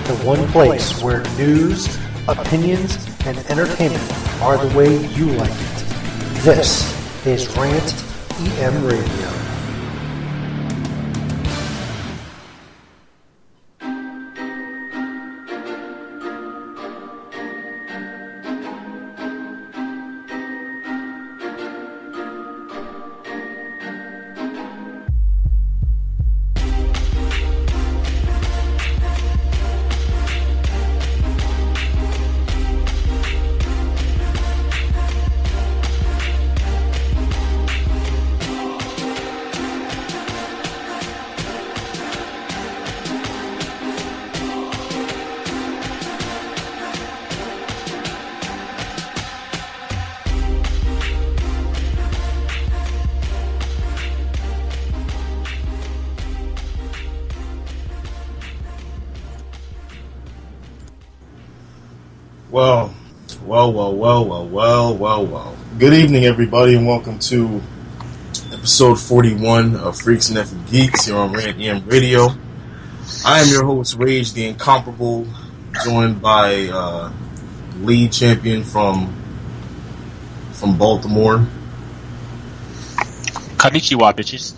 The one place where news, opinions, and entertainment are the way you like it. This is Rant EM Radio. Well. Good evening, everybody, and welcome to episode 41 of Freaks and Effing Geeks here on Rant EM Radio. I am your host, Rage the Incomparable, joined by lead champion from Baltimore. Konnichiwa, bitches.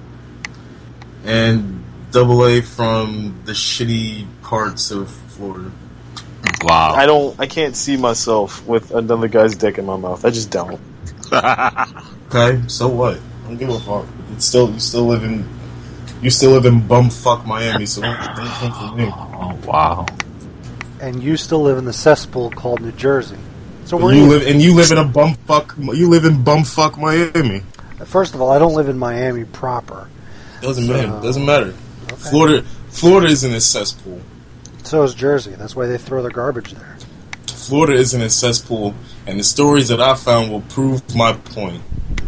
And Double A from the shitty parts of Florida. Wow. I can't see myself with another guy's dick in my mouth. I just don't. Okay, so what? I don't give a fuck. You still live in bumfuck Miami, so don't come for me. Oh, wow. And you still live in the cesspool called New Jersey. So you live in bumfuck Miami. First of all, I don't live in Miami proper. Doesn't matter. Okay. Florida isn't a cesspool. So is Jersey. That's why they throw their garbage there. Florida isn't a cesspool, and the stories that I found will prove my point.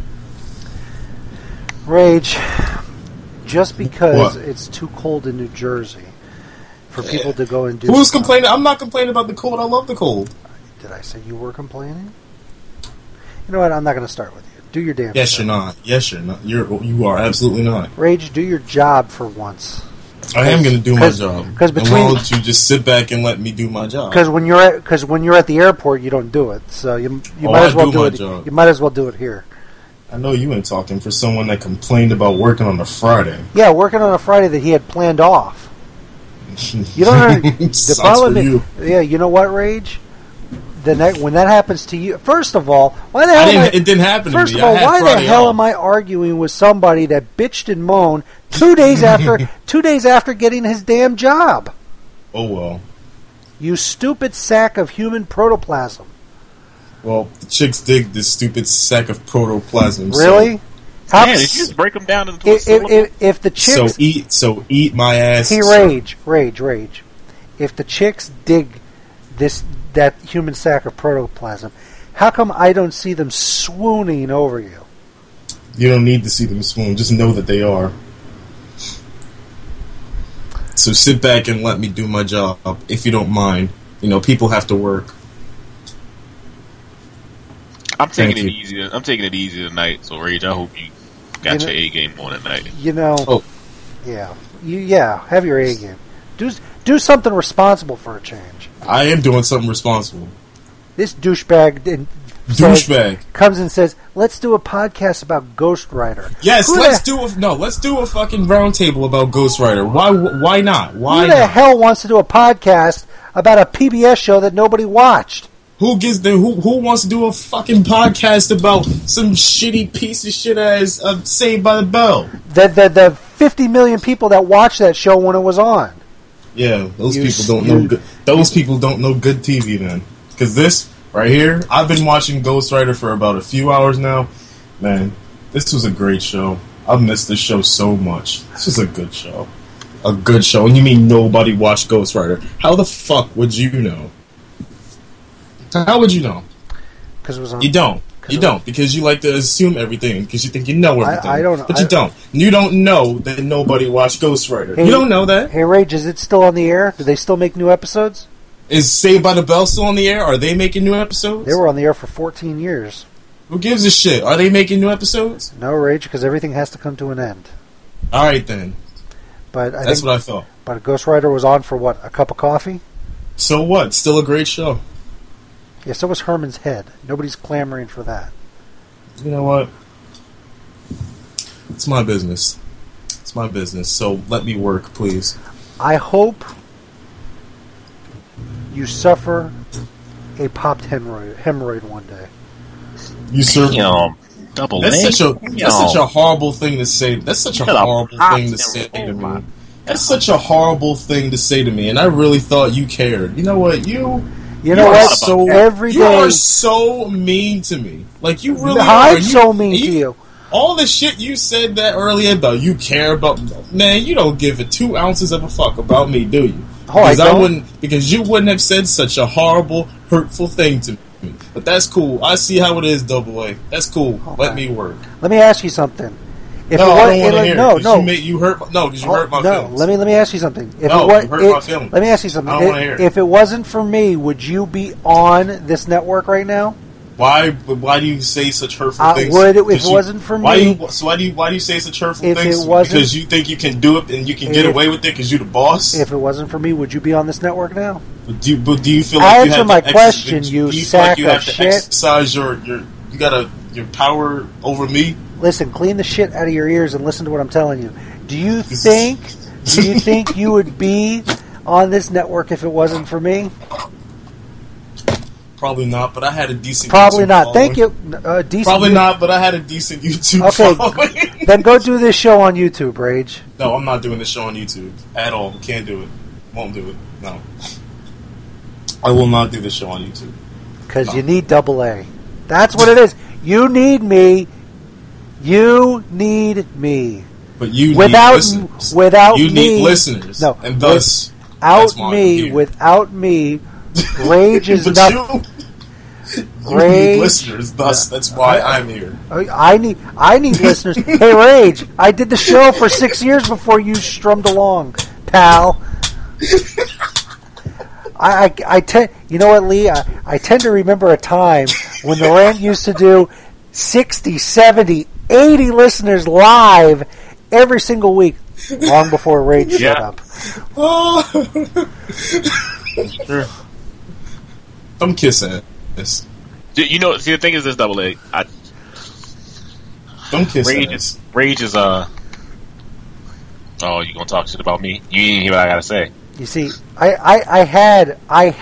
Rage, just because What? it's too cold in New Jersey for people to go and do... Who's complaining? I'm not complaining about the cold. I love the cold. Did I say you were complaining? You know what? I'm not going to start with you. Do your damn Yes, thing. you're not. Yes, you're not. You are absolutely not. Rage, do your job for once. I am going to do my job. Because and why don't you just sit back and let me do my job? Because when you're at the airport, you don't do it. So you might as well do it. Job. You might as well do it here. I know you ain't talking for someone that complained about working on a Friday. Yeah, working on a Friday that he had planned off. You don't know the problem is, yeah, you know what, Rage? When that happens to you, first of all, why the hell? It didn't happen to me. First of all, why the hell am I arguing with somebody that bitched and moaned 2 days after getting his damn job? Oh well. You stupid sack of human protoplasm. Well, the chicks dig this stupid sack of protoplasm. Really? Man, did you just break them down into a syllable? If the chicks... eat my ass. Hey, Rage. If the chicks dig that human sack of protoplasm, how come I don't see them swooning over you? You don't need to see them swoon. Just know that they are. So sit back and let me do my job, if you don't mind. You know, people have to work. I'm taking it easy tonight. So Rage, I hope you got your A game on tonight. You know, have your A game. Do something responsible for a change. I am doing something responsible. This douchebag comes and says, "Let's do a podcast about Ghost Rider." Yes, let's do a fucking round table about Ghost Rider. Why not? Who the hell wants to do a podcast about a PBS show that nobody watched? Who wants to do a fucking podcast about some shitty piece of shit as Saved by the Bell? The 50 million people that watched that show when it was on. Yeah, those people don't know good TV then. Because this right here, I've been watching Ghost Rider for about a few hours now. Man, this was a great show. I've missed this show so much. This was a good show. A good show. And you mean nobody watched Ghost Rider? How the fuck would you know? How would you know? Because it was on. You don't. Because you like to assume everything. Because you think you know everything. I don't know. But you don't. You don't know that nobody watched Ghost Rider. Hey, you don't know that. Hey, Rage, is it still on the air? Do they still make new episodes? Is Saved by the Bell still on the air? Are they making new episodes? They were on the air for 14 years. Who gives a shit? Are they making new episodes? No, Rage, because everything has to come to an end. Alright then. But that's what I thought. But Ghost Rider was on for what? A cup of coffee? So what? Still a great show. Yeah, so was Herman's Head. Nobody's clamoring for that. You know what? It's my business. It's my business. So let me work, please. I hope you suffer a popped hemorrhoid one day. You serve. Double that's A. Such a horrible thing to say. That's such a horrible thing to say to me. That's such a horrible thing to say to me, and I really thought you cared. You know what? You know what? So every day you are so mean to me. Like you really I'm are. so mean to you. All the shit you said that earlier about you care about, man, you don't give a 2 ounces of a fuck about me, do you? Because you wouldn't have said such a horrible, hurtful thing to me. But that's cool. I see how it is, Double A. That's cool. Okay. Let me work. Let me ask you something. I don't want to hear it. You hurt my feelings. Let me ask you something. You hurt my feelings. Let me ask you something. I don't want to hear it. If it wasn't for me, would you be on this network right now? Why do you say such hurtful things? If it wasn't for me, why do you say such hurtful things? Because you think you can do it and you can get away with it because you're the boss. If it wasn't for me, would you be on this network now? Do you feel like answer my question? You sack of shit. Exercise your power over me. Listen, clean the shit out of your ears and listen to what I'm telling you. Do you think you would be on this network if it wasn't for me? Probably not, but I had a decent. Probably YouTube not. following. Thank you. Decent. Probably not, but I had a decent YouTube. Okay, then go do this show on YouTube, Rage. No, I'm not doing this show on YouTube at all. Can't do it. Won't do it. No, I will not do this show on YouTube. Because you need Double A. That's what it is. You need me. You need me. But you need listeners. Without you me, need listeners. No, and thus without me. Rage is nothing. You need listeners, thus that's why I'm here. I need listeners. Hey, Rage! I did the show for 6 years before you strummed along, pal. I tend, you know what, Lee? I tend to remember a time when the Rant used to do 60, 70, 80 listeners live every single week, long before Rage showed up. Sure. I'm kissing this. See, the thing is this, Double A. Don't kiss ass. Rage is Oh, you gonna talk shit about me? You didn't hear what I gotta say. You see, I had.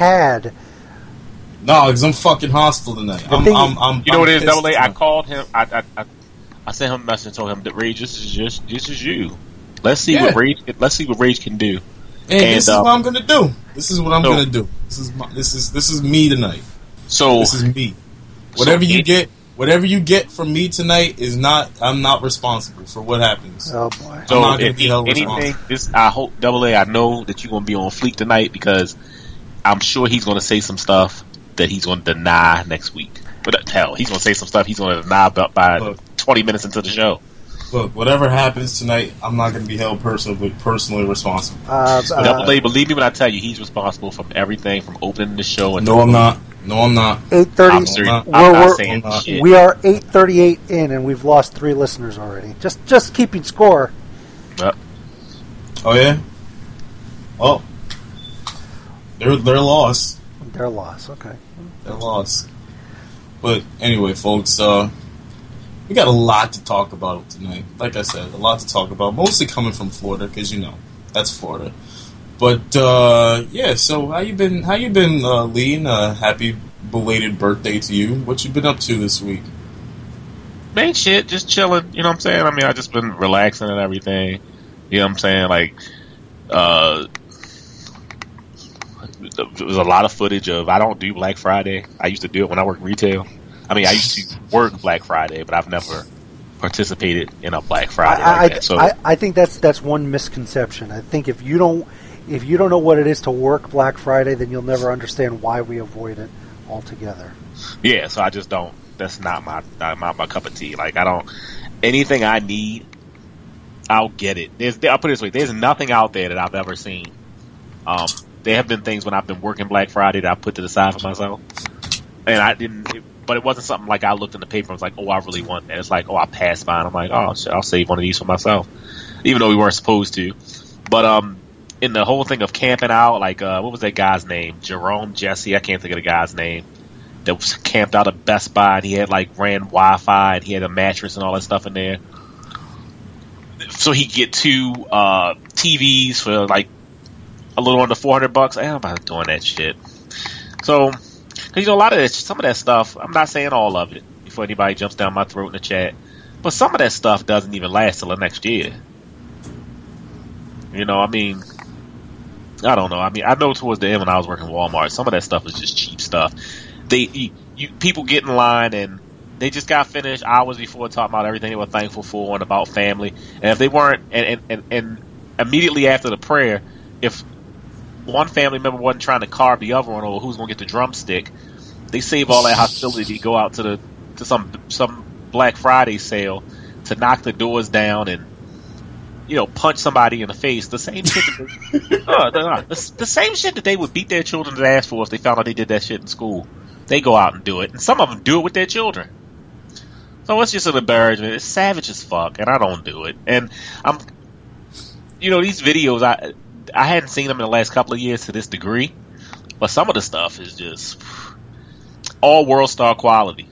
No, because I'm fucking hostile tonight. You know what it is, Double A? I called him. I sent him a message and told him that Rage, this is you. Let's see what Rage can do. And this is what I'm gonna do. This is what I'm gonna do. This is me tonight. So this is me. Whatever you get from me tonight is not. I'm not responsible for what happens. Oh boy. So I'm not gonna be held responsible. I hope Double A. I know that you're gonna be on fleek tonight because I'm sure he's gonna say some stuff that he's gonna deny next week. But hell, he's gonna say some stuff he's gonna deny by 20 minutes into the show. Look, whatever happens tonight, I'm not going to be held personally responsible. Double A, believe me when I tell you, he's responsible for everything from opening the show. And No, I'm not. 8:30. We are 8:38 in, and we've lost 3 listeners already. Just keeping score. Yep. Oh yeah. Oh, they're lost. They're lost. Okay. They're lost. But anyway, folks. We got a lot to talk about tonight. Like I said, a lot to talk about. Mostly coming from Florida, because that's Florida. But yeah. So how you been, Lee? Happy belated birthday to you. What you been up to this week? Man, shit, just chilling. You know what I'm saying? I mean, I just been relaxing and everything. You know what I'm saying? Like, there was a lot of footage of. I don't do Black Friday. I used to do it when I worked retail. I mean, I used to work Black Friday, but I've never participated in a Black Friday like that. So I think that's one misconception. I think if you don't know what it is to work Black Friday, then you'll never understand why we avoid it altogether. Yeah, so I just don't. That's not my cup of tea. Like, I don't. Anything I need, I'll get it. I'll put it this way: there's nothing out there that I've ever seen. There have been things when I've been working Black Friday that I put to the side for myself, and I didn't. But it wasn't something like I looked in the paper and was like, oh, I really want that. It's like, oh, I passed by and I'm like, oh, shit, I'll save one of these for myself. Even though we weren't supposed to. But in the whole thing of camping out, like what was that guy's name? Jerome Jesse, I can't think of the guy's name. That was camped out at Best Buy, and he had like ran Wi-Fi, and he had a mattress and all that stuff in there. So he get 2 TVs for like a little under $400. I'm not doing that shit. So, cause a lot of that, some of that stuff, I'm not saying all of it before anybody jumps down my throat in the chat, but some of that stuff doesn't even last till the next year. I mean, I don't know. I mean, I know towards the end when I was working at Walmart, some of that stuff is just cheap stuff. People get in line and they just got finished hours before talking about everything they were thankful for and about family. And if they weren't, and immediately after the prayer, if one family member wasn't trying to carve the other one over who's going to get the drumstick, they save all that hostility to go out to some Black Friday sale to knock the doors down and punch somebody in the face. The same shit the same shit that they would beat their children's ass for if they found out they did that shit in school. They go out and do it, and some of them do it with their children. So it's just an embarrassment. It's savage as fuck, and I don't do it. And these videos, I hadn't seen them in the last couple of years to this degree, but some of the stuff is just all world star quality.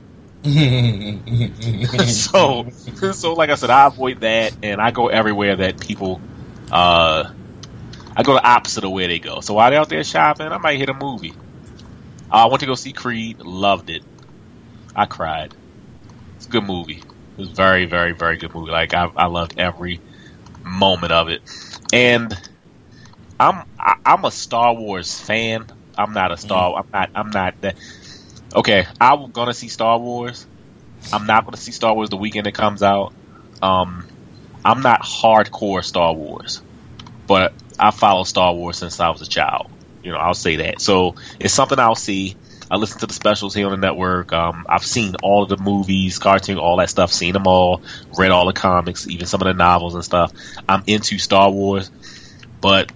so like I said, I avoid that, and I go everywhere that people, I go the opposite of where they go. So while they're out there shopping, I might hit a movie. I went to go see Creed, loved it. I cried. It's a good movie. It was very, very, very good movie. Like I loved every moment of it. And I'm a Star Wars fan. I'm not that. Okay, I'm gonna see Star Wars. I'm not gonna see Star Wars the weekend it comes out. I'm not hardcore Star Wars, but I follow Star Wars since I was a child. I'll say that. So it's something I'll see. I listen to the specials here on the network. I've seen all of the movies, cartoon, all that stuff. Seen them all. Read all the comics, even some of the novels and stuff. I'm into Star Wars, but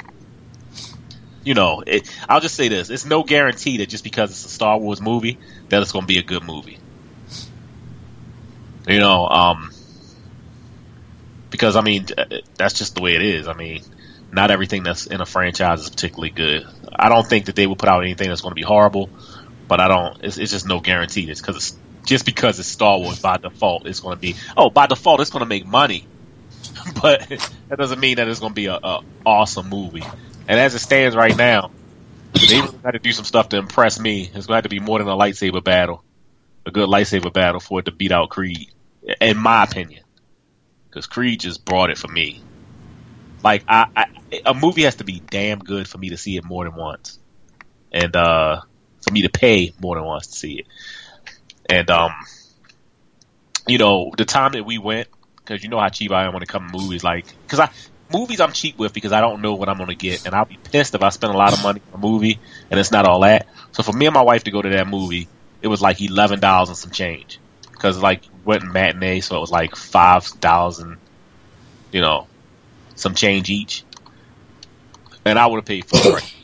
I'll just say this. It's no guarantee that just because it's a Star Wars movie that it's going to be a good movie. Because, I mean, that's just the way it is. I mean, not everything that's in a franchise is particularly good. I don't think that they would put out anything that's going to be horrible, but it's just no guarantee. It's because it's Star Wars by default, it's going to be, by default, it's going to make money. But that doesn't mean that it's going to be a awesome movie. And as it stands right now, they got to do some stuff to impress me. It's going to have to be more than a lightsaber battle, a good lightsaber battle for it to beat out Creed, in my opinion. Because Creed just brought it for me. Like, a movie has to be damn good for me to see it more than once. And for me to pay more than once to see it. And, the time that we went, because you know how cheap I am when it comes to movies. Like, movies I'm cheap with because I don't know what I'm going to get. And I'll be pissed if I spend a lot of money on a movie and it's not all that. So for me and my wife to go to that movie, it was like $11 and some change. Because, like, went in matinee, so it was like $5 and, some change each. And I would have paid full price.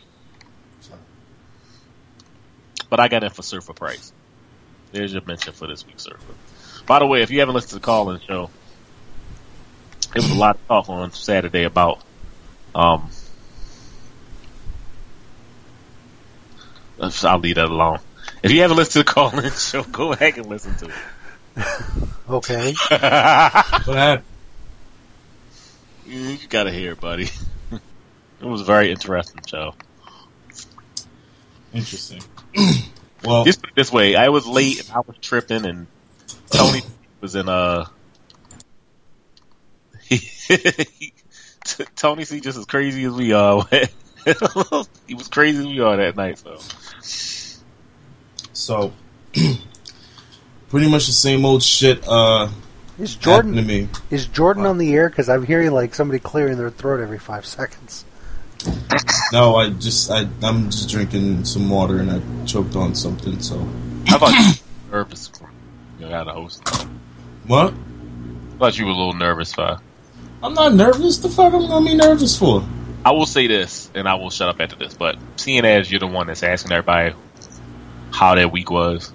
But I got in for Surfer price. There's your mention for this week's Surfer. By the way, if you haven't listened to the call-in show, there was a lot of talk on Saturday about I'll leave that alone. If you haven't listened to the call-in show, go back and listen to it. Okay. What happened? You gotta hear it, buddy. It was a very interesting show. Interesting. Well, just put it this way, I was late and I was tripping, and Tony was in Tony C just as crazy as we are. He was crazy as we are that night. So pretty much the same old shit. Is Jordan to me? Is Jordan on the air? Because I'm hearing like somebody clearing their throat every 5 seconds. No, I'm just drinking some water and I choked on something. So I thought you were nervous. You got a host. What? I thought you were a little nervous, Fi. I'm not nervous. The fuck I'm gonna be nervous for? I will say this, and I will shut up after this. But seeing as you're the one that's asking everybody how their week was,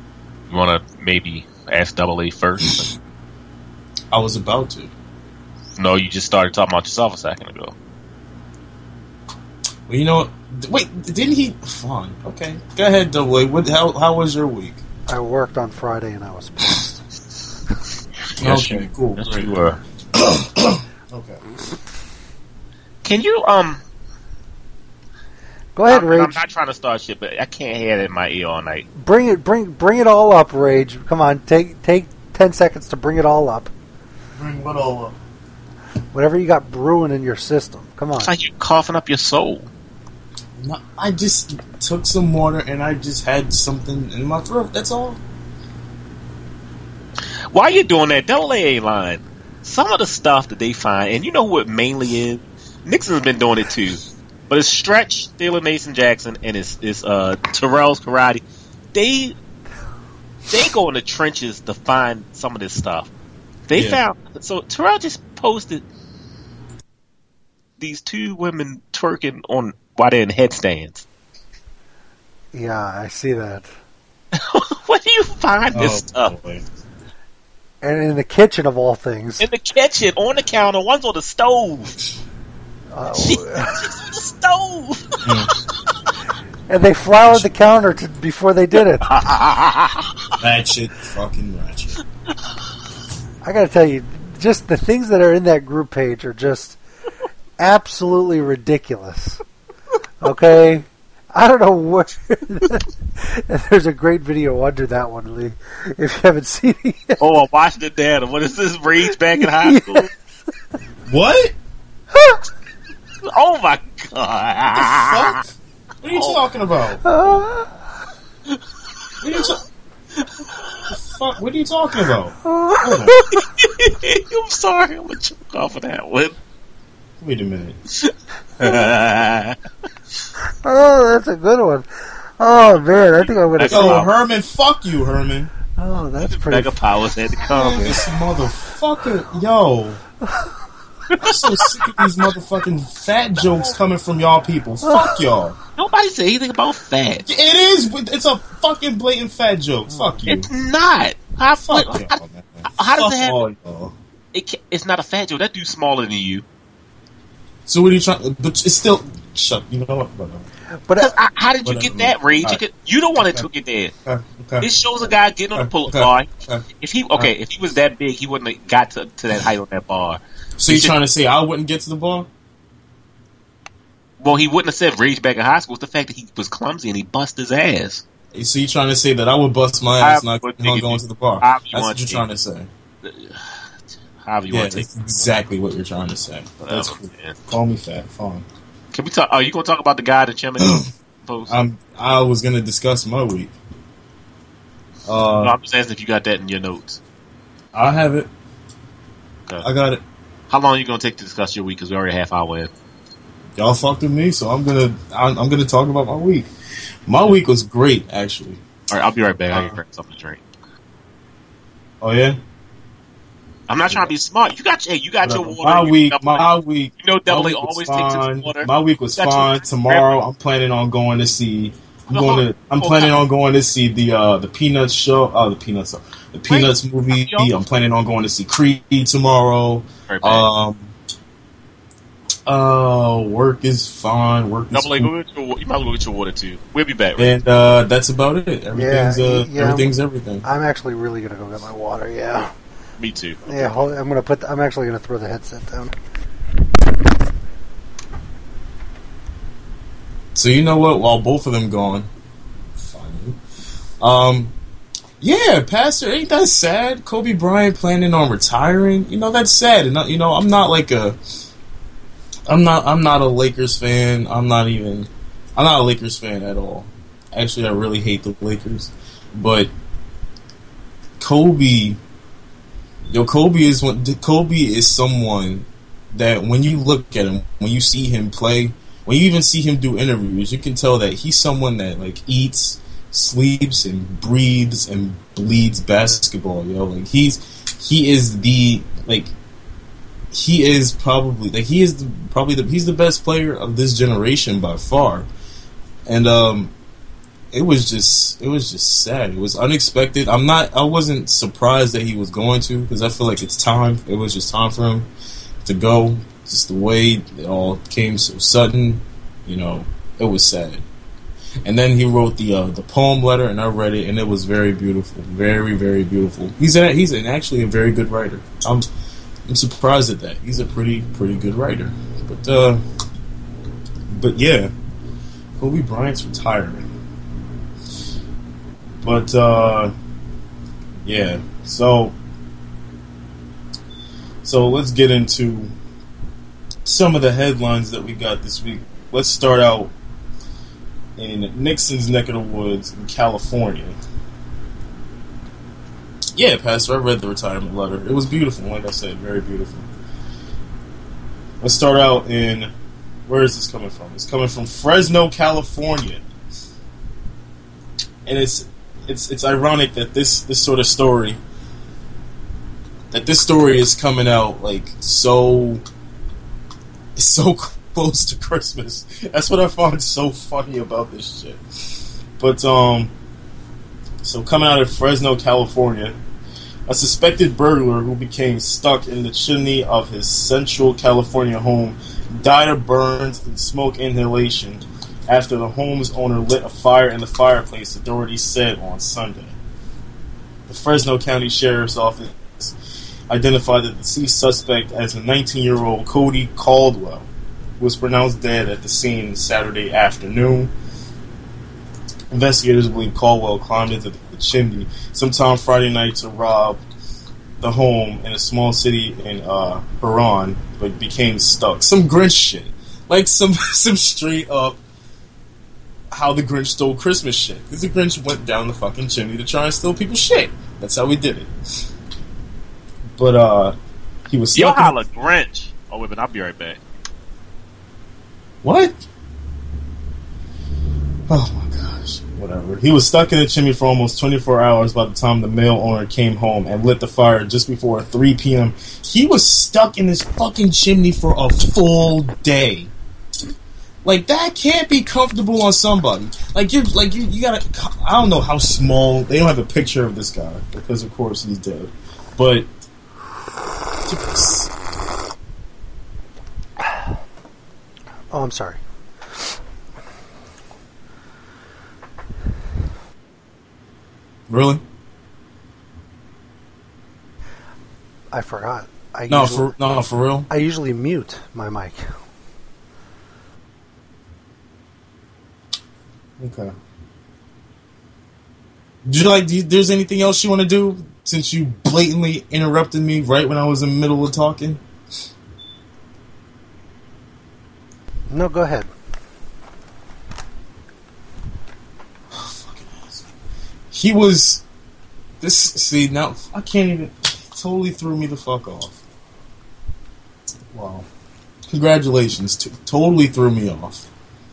you want to maybe ask Double A first? I was about to. No, you just started talking about yourself a second ago. Well, you know what? Wait, didn't he? Fine. Okay. Go ahead, Double A. How was your week? I worked on Friday and I was pissed. Yes, Okay, cool. Yes, Great. you were. Okay. Can you Go ahead, I'm Rage. not trying to start shit, but I can't have it in my ear all night. Bring it all up, Rage. Come on, take 10 seconds to bring it all up. Bring what all up? Whatever you got brewing in your system. Come on. It's like you're coughing up your soul. No, I just took some water and I just had something in my throat. That's all. While you're doing that, Double A ain't lying. Some of the stuff that they find, and you know who it mainly is? Nixon's been doing it too. But it's Stretch, Taylor Mason Jackson, and it's Terrell's Karate. They go in the trenches to find some of this stuff. They found, so Terrell just posted these two women twerking on while they're in headstands. Yeah, I see that. Where do you find this stuff? Boy. And in the kitchen of all things. In the kitchen, on the counter, one's on the stove. She's on the stove. And they floured the counter before they did it. Ratchet, fucking ratchet. I gotta tell you, just the things that are in that group page are just absolutely ridiculous. Okay? I don't know what. There's a great video under that one, Lee. If you haven't seen it yet. Oh, I watched it, Dad. What is this? Rage back in high school? What? Oh my god! Fuck? What are you talking about? Fuck, what are you talking about? Hold on. I'm sorry, I'm gonna choke off of that one. Wait a minute. Oh, that's a good one. Oh, man, I think I'm going to say... Oh, Herman, fuck you, Herman. Oh, that's pretty... Mega Powers had to come. This motherfucker, yo. I'm so sick of these motherfucking fat jokes coming from y'all people. Fuck y'all. Nobody said anything about fat. It is. It's a fucking blatant fat joke. Fuck you. It's not. How Fuck y'all, man. how does Fuck it happen? all y'all. It's not a fat joke. That dude's smaller than you. So what are you trying? But it's still. Shut. You know what? Whatever. But How did you get that, Rage? Right. You don't want to get there. Okay. This shows a guy getting on the pull-up bar. If he was that big, he wouldn't have got to that height on that bar. So you're trying to say I wouldn't get to the bar? Well, he wouldn't have said Rage back in high school. It's the fact that he was clumsy and he busted his ass. So you're trying to say that I would bust my ass not going to the bar? That's what you're trying to say. However you want to take That's exactly what you're trying to say. That's cool. Call me fat. Fine. Can we talk? Are you going to talk about the guy that Chairman post? I was going to discuss my week. No, I'm just asking if you got that in your notes. I have it. Okay. I got it. How long are you going to take to discuss your week? Because we're already a half hour in. Y'all fucked with me, so I'm gonna talk about my week. My week was great, actually. All right, I'll be right back. I'll get something to drink. Oh yeah. I'm not trying to be smart. You got your water. My week. You know, Double A always takes his water. My week was fine. Tomorrow, I'm planning on going to see. I'm planning on going to see the Peanuts show. The Peanuts movie. I'm planning on going to see Creed tomorrow. Work is fine. Double A, you might as well get your water too. We'll be back. And that's about it. Everything's everything. I'm actually really going to go get my water, yeah. Me too. Yeah, I'm actually going to throw the headset down. So you know what? While both of them gone, funny. Yeah, Pastor, ain't that sad? Kobe Bryant planning on retiring. You know, that's sad. And you know, I'm not a Lakers fan. I'm not a Lakers fan at all. Actually, I really hate the Lakers. But Kobe is someone that when you look at him, when you see him play, when you even see him do interviews, you can tell that he's someone that like eats, sleeps, and breathes and bleeds basketball. Yo, like he's the best player of this generation by far. And it was just sad. It was unexpected. I wasn't surprised that he was going to, because I feel like it's time. It was just time for him to go. Just the way it all came so sudden, you know, it was sad. And then he wrote the poem letter, and I read it, and it was very beautiful, very, very beautiful. He's actually a very good writer. I'm surprised at that. He's a pretty good writer. But yeah, Kobe Bryant's retiring. But yeah, so let's get into some of the headlines that we got this week. Let's start out in Nixon's neck of the woods in California. Yeah, Pastor, I read the retirement letter. It was beautiful, like I said, very beautiful. Let's start out in, where is this coming from? It's coming from Fresno, California. And it's ironic that this sort of story, is coming out like so close to Christmas. That's what I found so funny about this shit. But so coming out of Fresno, California, a suspected burglar who became stuck in the chimney of his Central California home died of burns and smoke inhalation after the home's owner lit a fire in the fireplace, authorities said on Sunday. The Fresno County Sheriff's Office identified the deceased suspect as a 19-year-old Cody Caldwell, who was pronounced dead at the scene Saturday afternoon. Investigators believe Caldwell climbed into the chimney sometime Friday night to rob the home in a small city in Huron, but became stuck. Some Grinch shit. Like some straight up how the Grinch stole Christmas shit. Because the Grinch went down the fucking chimney to try and steal people's shit. That's how we did it. But he was stuck. Yo, holla Grinch. Oh, wait, but I'll be right back. What? Oh my gosh. Whatever. He was stuck in the chimney for almost 24 hours by the time the male owner came home and lit the fire just before 3 p.m. He was stuck in this fucking chimney for a full day. Like, that can't be comfortable on somebody. You gotta, I don't know how small, they don't have a picture of this guy, because of course he's dead. But, oh, I'm sorry. Really? I forgot. For real? I usually mute my mic. Okay. There's anything else you want to do, since you blatantly interrupted me right when I was in the middle of talking? No, go ahead. He was... now, I can't even... Totally threw me the fuck off. Wow. Congratulations. Totally threw me off.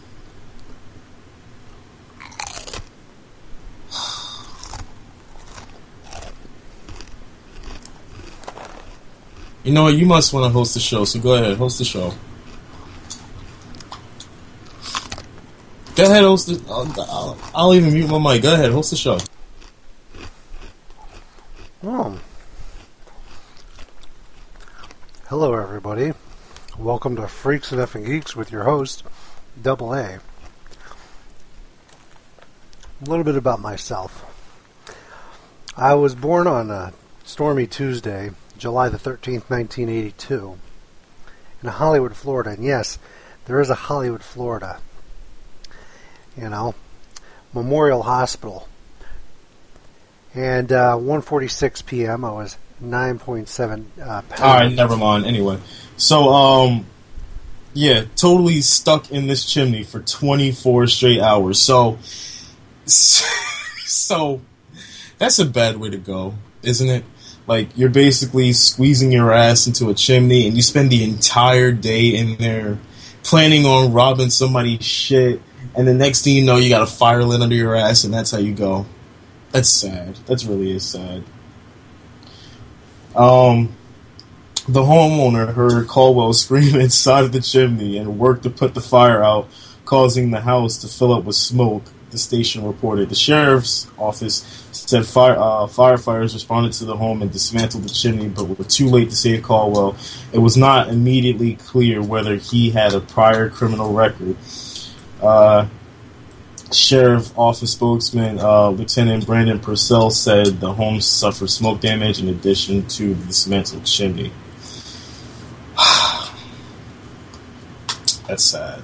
You know what? You must want to host the show, so go ahead. Host the show. Go ahead, host it. I'll even mute my mic. Go ahead, host the show. Oh. Hello, everybody. Welcome to Freaks and Effing Geeks with your host, Double A. A little bit about myself. I was born on a stormy Tuesday, July the 13th, 1982, in Hollywood, Florida. And yes, there is a Hollywood, Florida. You know, Memorial Hospital. And 1:46 p.m. I was 9.7 pounds. All right, never mind. Anyway, so yeah, totally stuck in this chimney for 24 straight hours. So that's a bad way to go, isn't it? Like, you're basically squeezing your ass into a chimney, and you spend the entire day in there planning on robbing somebody's shit. And the next thing you know, you got a fire lit under your ass, and that's how you go. That's sad. That really is sad. The homeowner heard Caldwell scream inside of the chimney and worked to put the fire out, causing the house to fill up with smoke. the station reported. The sheriff's office said firefighters responded to the home and dismantled the chimney, but were too late to save Caldwell. It was not immediately clear whether he had a prior criminal record. Sheriff Office spokesman Lieutenant Brandon Purcell said the home suffered smoke damage in addition to the dismantled chimney. That's sad.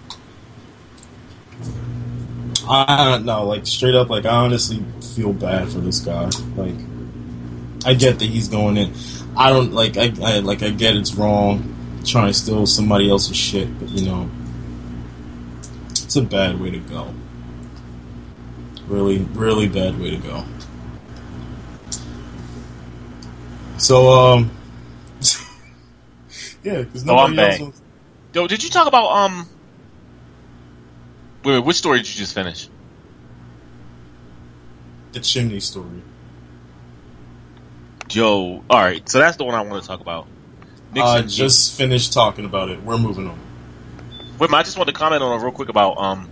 I don't know, like, straight up, like, I honestly feel bad for this guy. Like, I get that he's going in. I don't, like, I get it's wrong trying to steal somebody else's shit, but, you know, it's a bad way to go. Really, really bad way to go. So, yeah, because nobody else. Yo, did you talk about wait, which story did you just finish? The chimney story. Yo, all right, so that's the one I want to talk about. Nixon, just finished talking about it. We're moving on. Wait, I just wanted to comment on it real quick about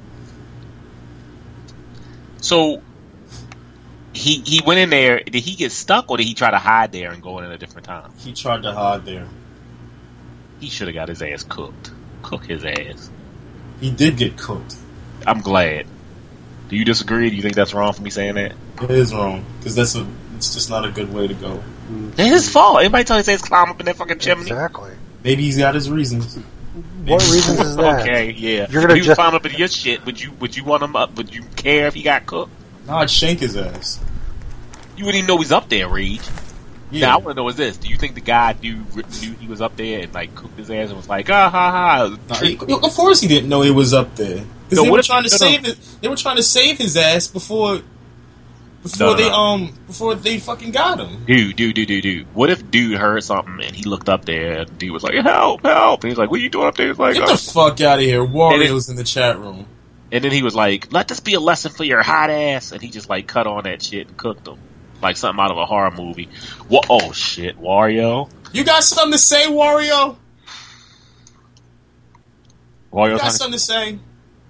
So he went in there. Did he get stuck, or did he try to hide there and go in at a different time? He tried to hide there. He should have got his ass cooked. Cook his ass. He did get cooked. I'm glad. Do you disagree? Do you think that's wrong for me saying that? It is wrong because it's just not a good way to go. It's his fault. Everybody tell his ass climb up in that fucking chimney. Exactly. Maybe he's got his reasons. What reasons is that? Okay, yeah. You're gonna if he was climbing up in your shit, would you want him up? Would you care if he got cooked? Nah, I'd shank his ass. You wouldn't even know he's up there, Rage. Yeah. Now, I want to know is this: do you think the guy knew he was up there and like cooked his ass and was like, ah ha ha? Nah, of course he didn't know he was up there because they were trying to save it. They were trying to save his ass before they fucking got him. Dude. What if dude heard something and he looked up there and dude was like, help! And he's like, what are you doing up there? He's like, get the fuck out of here! Wario's in the chat room. And then he was like, let this be a lesson for your hot ass, and he just like cut on that shit and cooked him. Like something out of a horror movie. What? Oh shit, Wario! You got something to say, Wario? Wario, you got something to say?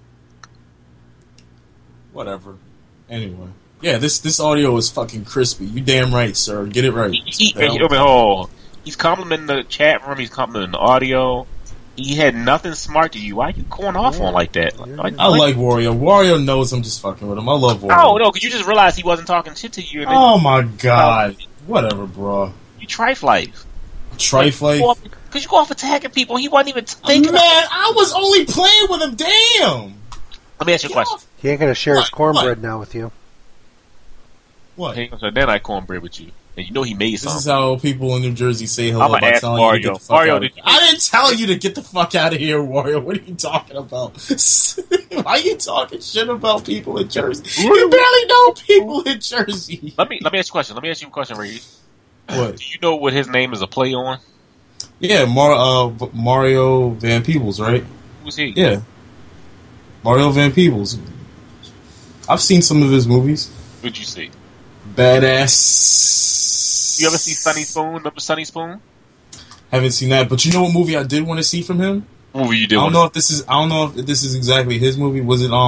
Whatever. Anyway, yeah, this audio is fucking crispy. You damn right, sir. Get it right. He's complimenting the chat room. He's complimenting the audio. He had nothing smart to you. Why are you going off on like that? I like Wario. Wario knows I'm just fucking with him. I love Wario. Oh, no, because you just realized he wasn't talking shit to you. And oh, my God. Whatever, bro. You trife-life. Trife-life? Because you go off attacking people. He wasn't even thinking. Man, I was only playing with him. Damn. Let me ask you a question. He ain't going to share his cornbread now with you. What? He ain't going to share that cornbread with you. And you know he made something. This is how people in New Jersey say hello by telling Mario. you to get the fuck out of here. I didn't tell you to get the fuck out of here, Wario. What are you talking about? Why are you talking shit about people in Jersey? You barely know people in Jersey. Let me ask you a question. Let me ask you a question, Reed. What? Do you know what his name is a play on? Yeah, Mario Van Peebles, right? Who's he? Yeah. Mario Van Peebles. I've seen some of his movies. What'd you see? Badass. You ever see Sunny Spoon? Remember Sunny Spoon? Haven't seen that, but you know what movie I did want to see from him? What movie you did? I don't know if this is exactly his movie. Was it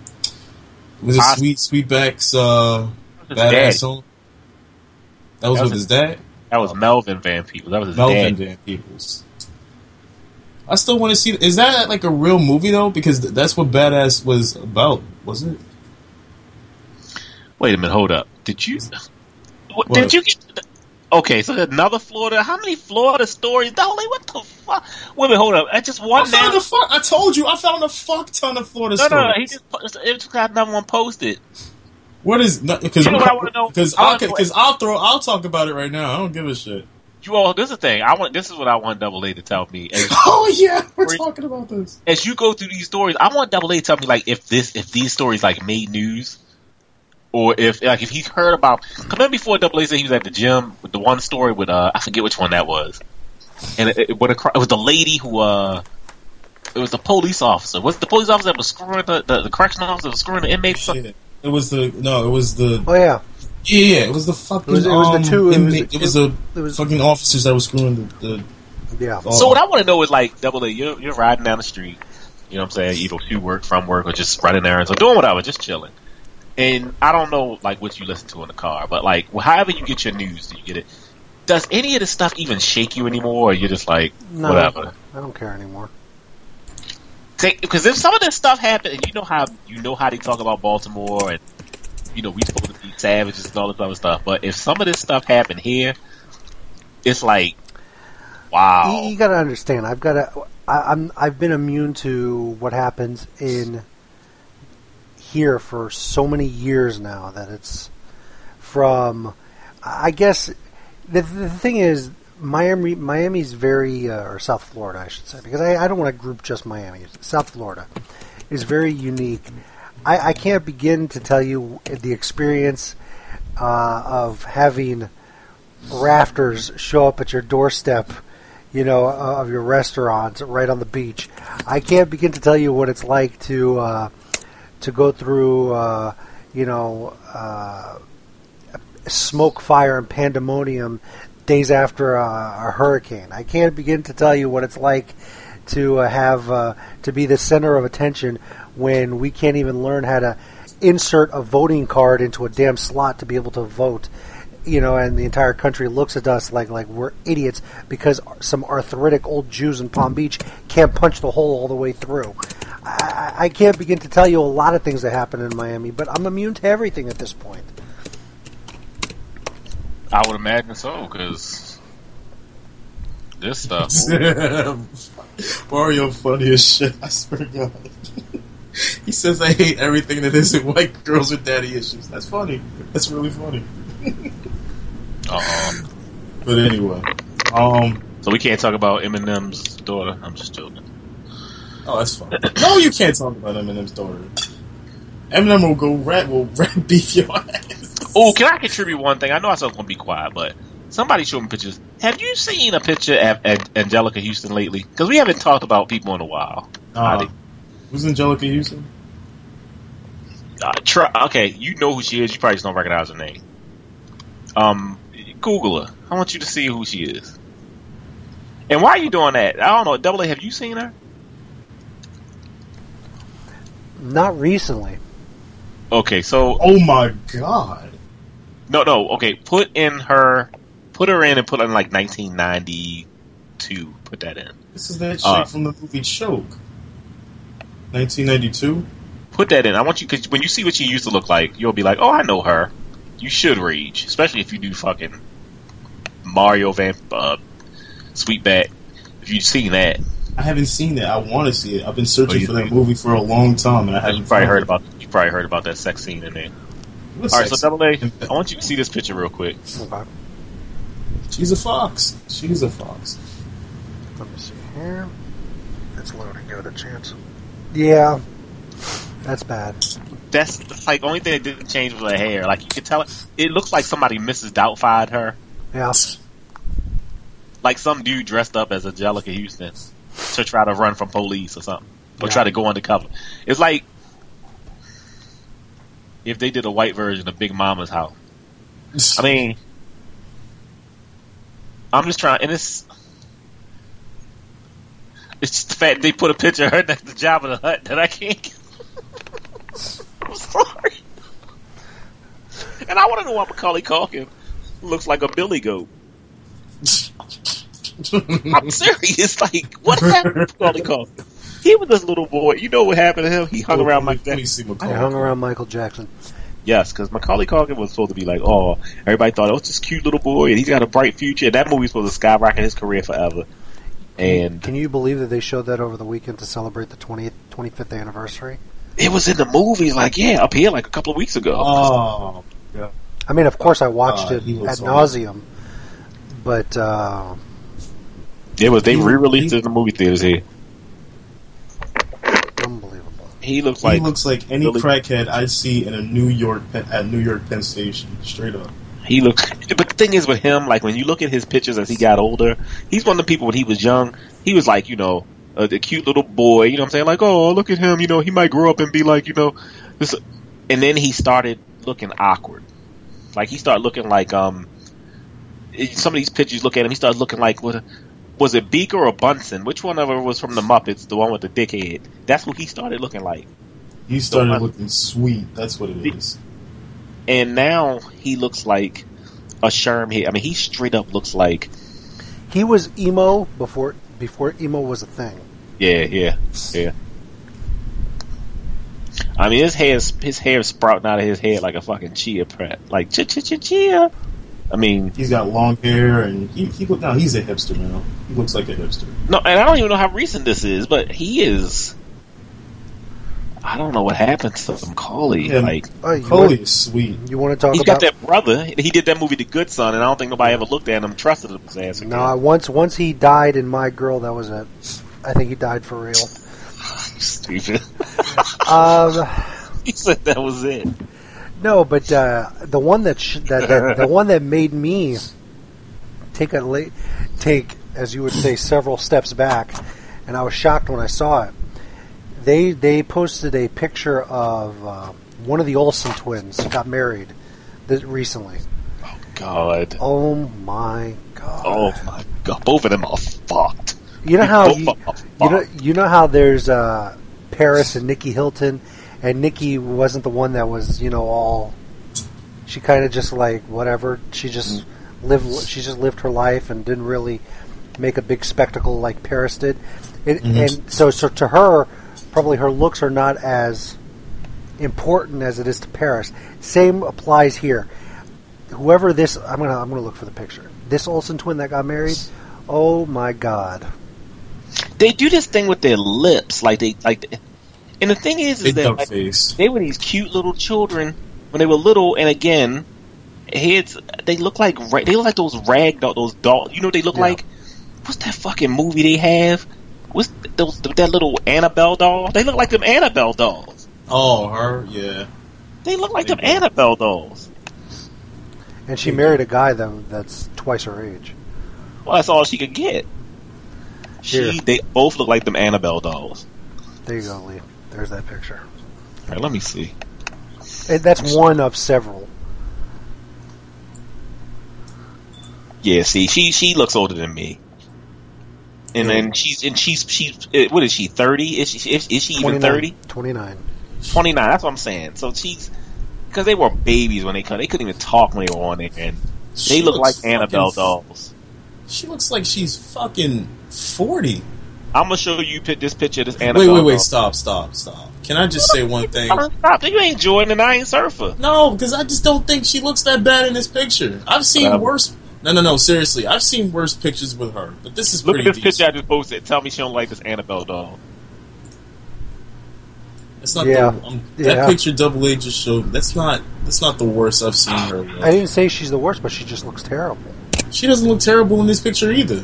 Sweetback's Badass Song? That was with his dad? That was Melvin Van Peebles. That was his Melvin dad. Van Peebles. I still want to see. Is that like a real movie though? Because that's what Badass was about, was it? Wait a minute, hold up. Did you get... Okay, so another Florida... How many Florida stories? Dolly, what the fuck? Wait a minute, hold up. I just one now... I told you, I found a fuck ton of Florida stories. No, he just got another one posted. What is... Because you know what I want to know? Because I'll talk about it right now. I don't give a shit. This is the thing. This is what I want Double A to tell me. Oh yeah, we're talking about this. As you go through these stories, I want Double A to tell me like if these stories like made news. Or if he's heard about, remember before Double A said he was at the gym with the one story with I forget which one that was, and it was the lady who it was the police officer. Was it the police officer that was screwing the correctional officer that was screwing the inmates? It was the oh yeah. Yeah, it was the fucking it was the two inmate, it was the fucking officers that was screwing the yeah. So what I want to know is like Double A, you're riding down the street. You know what I'm saying? Either to work, from work, or just running errands, or doing whatever, just chilling. And I don't know, like, what you listen to in the car, but, like, however you get your news, do you get it? Does any of this stuff even shake you anymore, or you're just like, No, whatever? I don't care anymore. Because if some of this stuff happened, and you know how they talk about Baltimore, and, we supposed to be savages and all this other stuff, but if some of this stuff happened here, it's like, wow. You got to understand. I've been immune to what happens in here for so many years now that it's from. I guess the thing is Miami's very or South Florida, I should say, because I don't want to group just Miami. South Florida is very unique. I can't begin to tell you the experience of having rafters show up at your doorstep, of your restaurant right on the beach. I can't begin to tell you what it's like to go through, smoke, fire, and pandemonium days after a hurricane. I can't begin to tell you what it's like to have to be the center of attention when we can't even learn how to insert a voting card into a damn slot to be able to vote. And the entire country looks at us like we're idiots because some arthritic old Jews in Palm Beach can't punch the hole all the way through. I can't begin to tell you a lot of things that happen in Miami, but I'm immune to everything at this point. I would imagine so, because this stuff. Mario funny as shit, I swear to God. He says, I hate everything that isn't white girls with daddy issues. That's funny. That's really funny. But anyway. So we can't talk about Eminem's daughter? I'm just joking. Oh, that's fine. No, you can't talk about Eminem's daughter. Eminem will beat your ass. Oh, can I contribute one thing? I know I said I was going to be quiet, but somebody showed me pictures. Have you seen a picture of Angelica Houston lately? Because we haven't talked about people in a while. Who's Angelica Houston? Okay, you know who she is. You probably just don't recognize her name. Google her. I want you to see who she is. And why are you doing that? I don't know. Double A, have you seen her? Not recently. Okay, so... Oh my God. No, okay. Put her in and put in like 1992. Put that in. This is that chick from the movie Choke. 1992? Put that in. I want you, because when you see what she used to look like, you'll be like, oh, I know her. You should rage. Especially if you do fucking Mario Sweetback. If you've seen that. I haven't seen that. I want to see it. I've been searching for that movie for a long time, and I haven't. You probably heard about that sex scene in there. All right, so Double A, I want you to see this picture real quick. Okay. She's a fox. Let me see here. It's loading. Give it a chance. Yeah, that's bad. That's like the only thing that didn't change was her hair. Like you could tell it looks like somebody Mrs. Doubtfired her. Yeah. Like some dude dressed up as Angelica Houston to try to run from police or something. Or try to go undercover. It's like if they did a white version of Big Mama's House. I mean, I'm just trying, and it's just the fact they put a picture of her next to Jabba the Hutt that I can't get. I'm sorry. And I want to know why Macaulay Culkin looks like a billy goat. I'm serious. Like, what happened to Macaulay Culkin? He was this little boy. You know what happened to him? He hung around Michael Jackson. He hung around Michael Jackson. Yes, because Macaulay Culkin was supposed to be like, oh, everybody thought, oh, it's this cute little boy, and he's got a bright future. And that movie's supposed to skyrocket his career forever. And can you believe that they showed that over the weekend to celebrate the 25th anniversary? It was in the movies, like, up here, like a couple of weeks ago. Oh, yeah. I mean, of course, I watched it ad nauseum, but they re-released it in the movie theaters here. Unbelievable. He looks like any crackhead I'd see in a New York Penn Station, straight up. He looks, but the thing is with him, like when you look at his pictures as he got older, he's one of the people when he was young, he was like, the cute little boy, you know what I'm saying? Like, oh, look at him, he might grow up and be like, this. And then he started looking awkward. Like he started looking like, some of these pictures, look at him, he started looking like Was it Beaker or Bunsen? Which one of them was from the Muppets? The one with the dickhead. That's what he started looking like. He started looking sweet. That's what it is. And now he looks like a Sherm Hicks. I mean, he straight up looks like he was emo before emo was a thing. Yeah. I mean, his hair sprouting out of his head like a fucking chia pet, like chia. I mean, he's got long hair, and he's a hipster now. He looks like a hipster. No, and I don't even know how recent this is, but he is. I don't know what happened to Macaulay. Macaulay is sweet. You want to talk about? He's got that brother. He did that movie, The Good Son, and I don't think nobody ever looked at him, trusted him his ass again. No, once he died in My Girl, that was it. I think he died for real. Stupid. He said that was it. No, but the one the one that made me take as you would say several steps back, and I was shocked when I saw it. They posted a picture of one of the Olsen twins got married recently. Oh God! Oh my God! Oh my God! Both of them are fucked. You know how you know how there's Paris and Nikki Hilton, and Nikki wasn't the one that was all. She kind of just like whatever. She just lived her life and didn't really make a big spectacle like Paris did. And so to her, probably her looks are not as important as it is to Paris. Same applies here. Whoever this, I'm gonna look for the picture. This Olsen twin that got married. Oh my God! They do this thing with their lips, and the thing is that they were these cute little children when they were little, and again, heads. They look like those rag doll, those dolls. You know what they look like? What's that fucking movie they have? What's that little Annabelle doll? They look like them Annabelle dolls. Oh, her, yeah. They look like them Annabelle dolls. And she married a guy that's twice her age. Well, that's all she could get. They both look like them Annabelle dolls. There you go, Lee. There's that picture. All right, let me see. And that's one of several. Yeah, see, she looks older than me. And then she's what is she, 30? Is she even 30? 29. 29, that's what I'm saying. So because they were babies when they couldn't even talk when they were on there, and they look like Annabelle dolls. She looks like she's fucking 40. I'm gonna show you this picture of this Annabelle. Wait, stop. Can I just say one thing? Stop, you ain't Jordan and I ain't Surfer. No, because I just don't think she looks that bad in this picture. I've seen worse. No, seriously. I've seen worse pictures with her, but this is pretty Look at this decent. picture I just posted. Tell me she don't like this Annabelle doll. That's not that picture Double A just showed. That's not the worst I've seen her with. I didn't say she's the worst, but she just looks terrible. She doesn't look terrible in this picture either.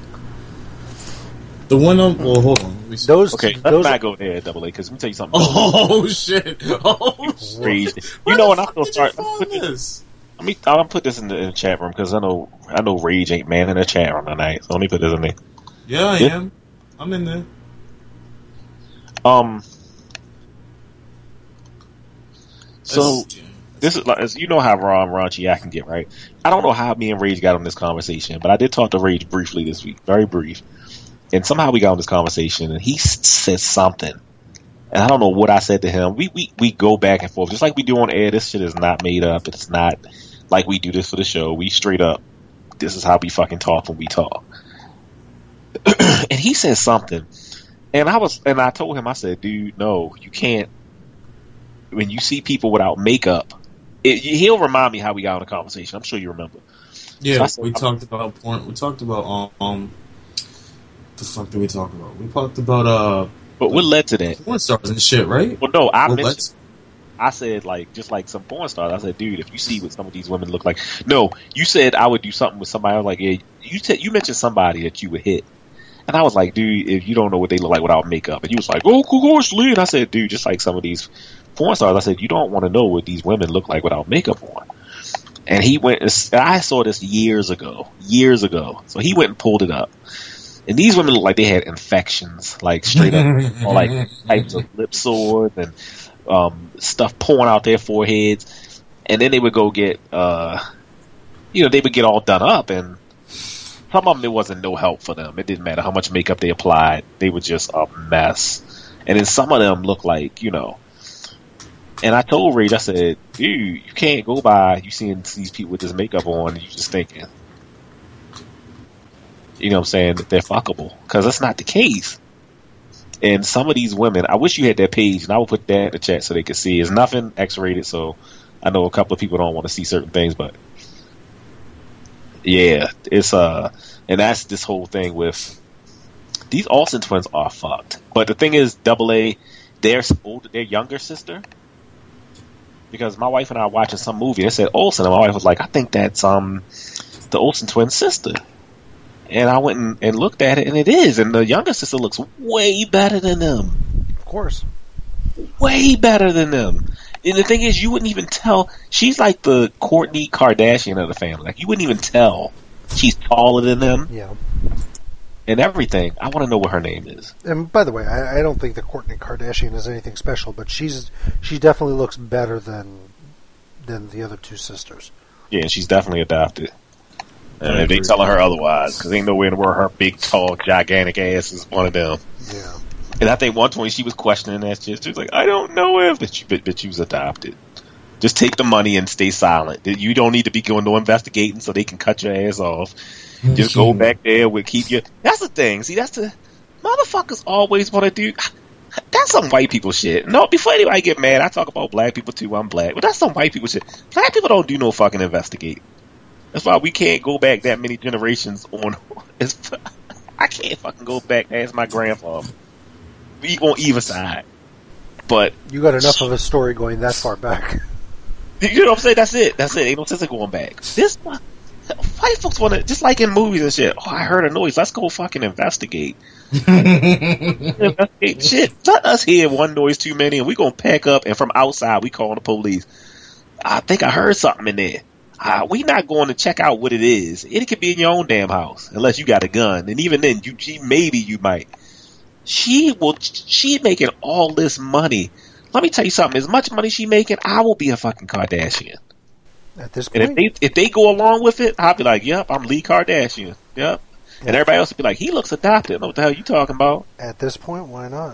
The one on... Well, hold on. Let's not go there, Double A, because let me tell you something. Oh, shit. Oh, shit. You know what? I'm going to start... I'm gonna put this in the chat room because I know Rage ain't man in the chat room tonight. So let me put this in there. Yeah, I am. I'm in there. So this is like, you know how raunchy I can get, right? I don't know how me and Rage got on this conversation, but I did talk to Rage briefly this week, very brief, and somehow we got on this conversation, and he said something, and I don't know what I said to him. We go back and forth just like we do on air. This shit is not made up. It's not like we do this for the show. We straight up, this is how we fucking talk when we talk. And he said something, and I told him, I said, dude, no, you can't. When you see people without makeup, he'll remind me how we got on the conversation. I'm sure you remember. Yeah, so we talked about porn. We talked about what the fuck did we talk about? We talked about But what led to that? Porn stars and shit, right? Well, no, I said, like, just like some porn stars. I said, dude, if you see what some of these women look like. No, you said I would do something with somebody. I was like, yeah, you mentioned somebody that you would hit. And I was like, dude, if you don't know what they look like without makeup. And he was like, oh, gosh, Lee. And I said, dude, just like some of these porn stars, I said, you don't want to know what these women look like without makeup on. And he went, I saw this years ago. So he went and pulled it up. And these women look like they had infections, like straight up, or like types of lip sores and stuff pouring out their foreheads. And then they would go get, they would get all done up. And some of them, there wasn't no help for them. It didn't matter how much makeup they applied. They were just a mess. And then some of them looked like, and I told Rage, I said, dude, you can't go by, you seeing these people with this makeup on, and you just thinking, you know what I'm saying, that they're fuckable. Because that's not the case. And some of these women, I wish you had that page, and I would put that in the chat so they could see. It's nothing X-rated, so I know a couple of people don't want to see certain things, but yeah, it's and that's this whole thing with these Olsen twins are fucked. But the thing is, AA, their younger sister, because my wife and I were watching some movie, they said Olsen, and my wife was like, I think that's the Olsen twin sister. And I went and looked at it, and it is. And the younger sister looks way better than them. Of course. Way better than them. And the thing is, you wouldn't even tell. She's like the Kourtney Kardashian of the family. Like, you wouldn't even tell. She's taller than them. Yeah. And everything. I want to know what her name is. And by the way, I don't think that Kourtney Kardashian is anything special, but she definitely looks better than the other two sisters. Yeah, she's definitely adopted. And they telling her otherwise, because ain't no way in the world her big, tall, gigantic ass is one of them. Yeah. And I think one point she was questioning that shit. She was like, I don't know if that you was adopted. Just take the money and stay silent. You don't need to be going no investigating so they can cut your ass off. Just go back there with keep your. That's the thing. See, that's the motherfuckers always want to do. That's some white people shit. No, before anybody get mad, I talk about black people too. I'm black, but that's some white people shit. Black people don't do no fucking investigate. That's why we can't go back that many generations on. I can't fucking go back and ask my grandfather. We on either side. But you got enough of a story going that far back. You know what I'm saying? That's it. Ain't no sense of going back. This white folks want to, just like in movies and shit. Oh, I heard a noise. Let's go fucking investigate. Investigate shit. Let us hear one noise too many, and we gonna pack up. And from outside, we call the police. I think I heard something in there. We not going to check out what it is. It could be in your own damn house, unless you got a gun. And even then, maybe you might. She's making all this money. Let me tell you something. As much money she making, I will be a fucking Kardashian. At this point, and if they go along with it, I'll be like, yep, I'm Lee Kardashian. Yep. And everybody else will be like, he looks adopted. I don't know what the hell you talking about. At this point, why not?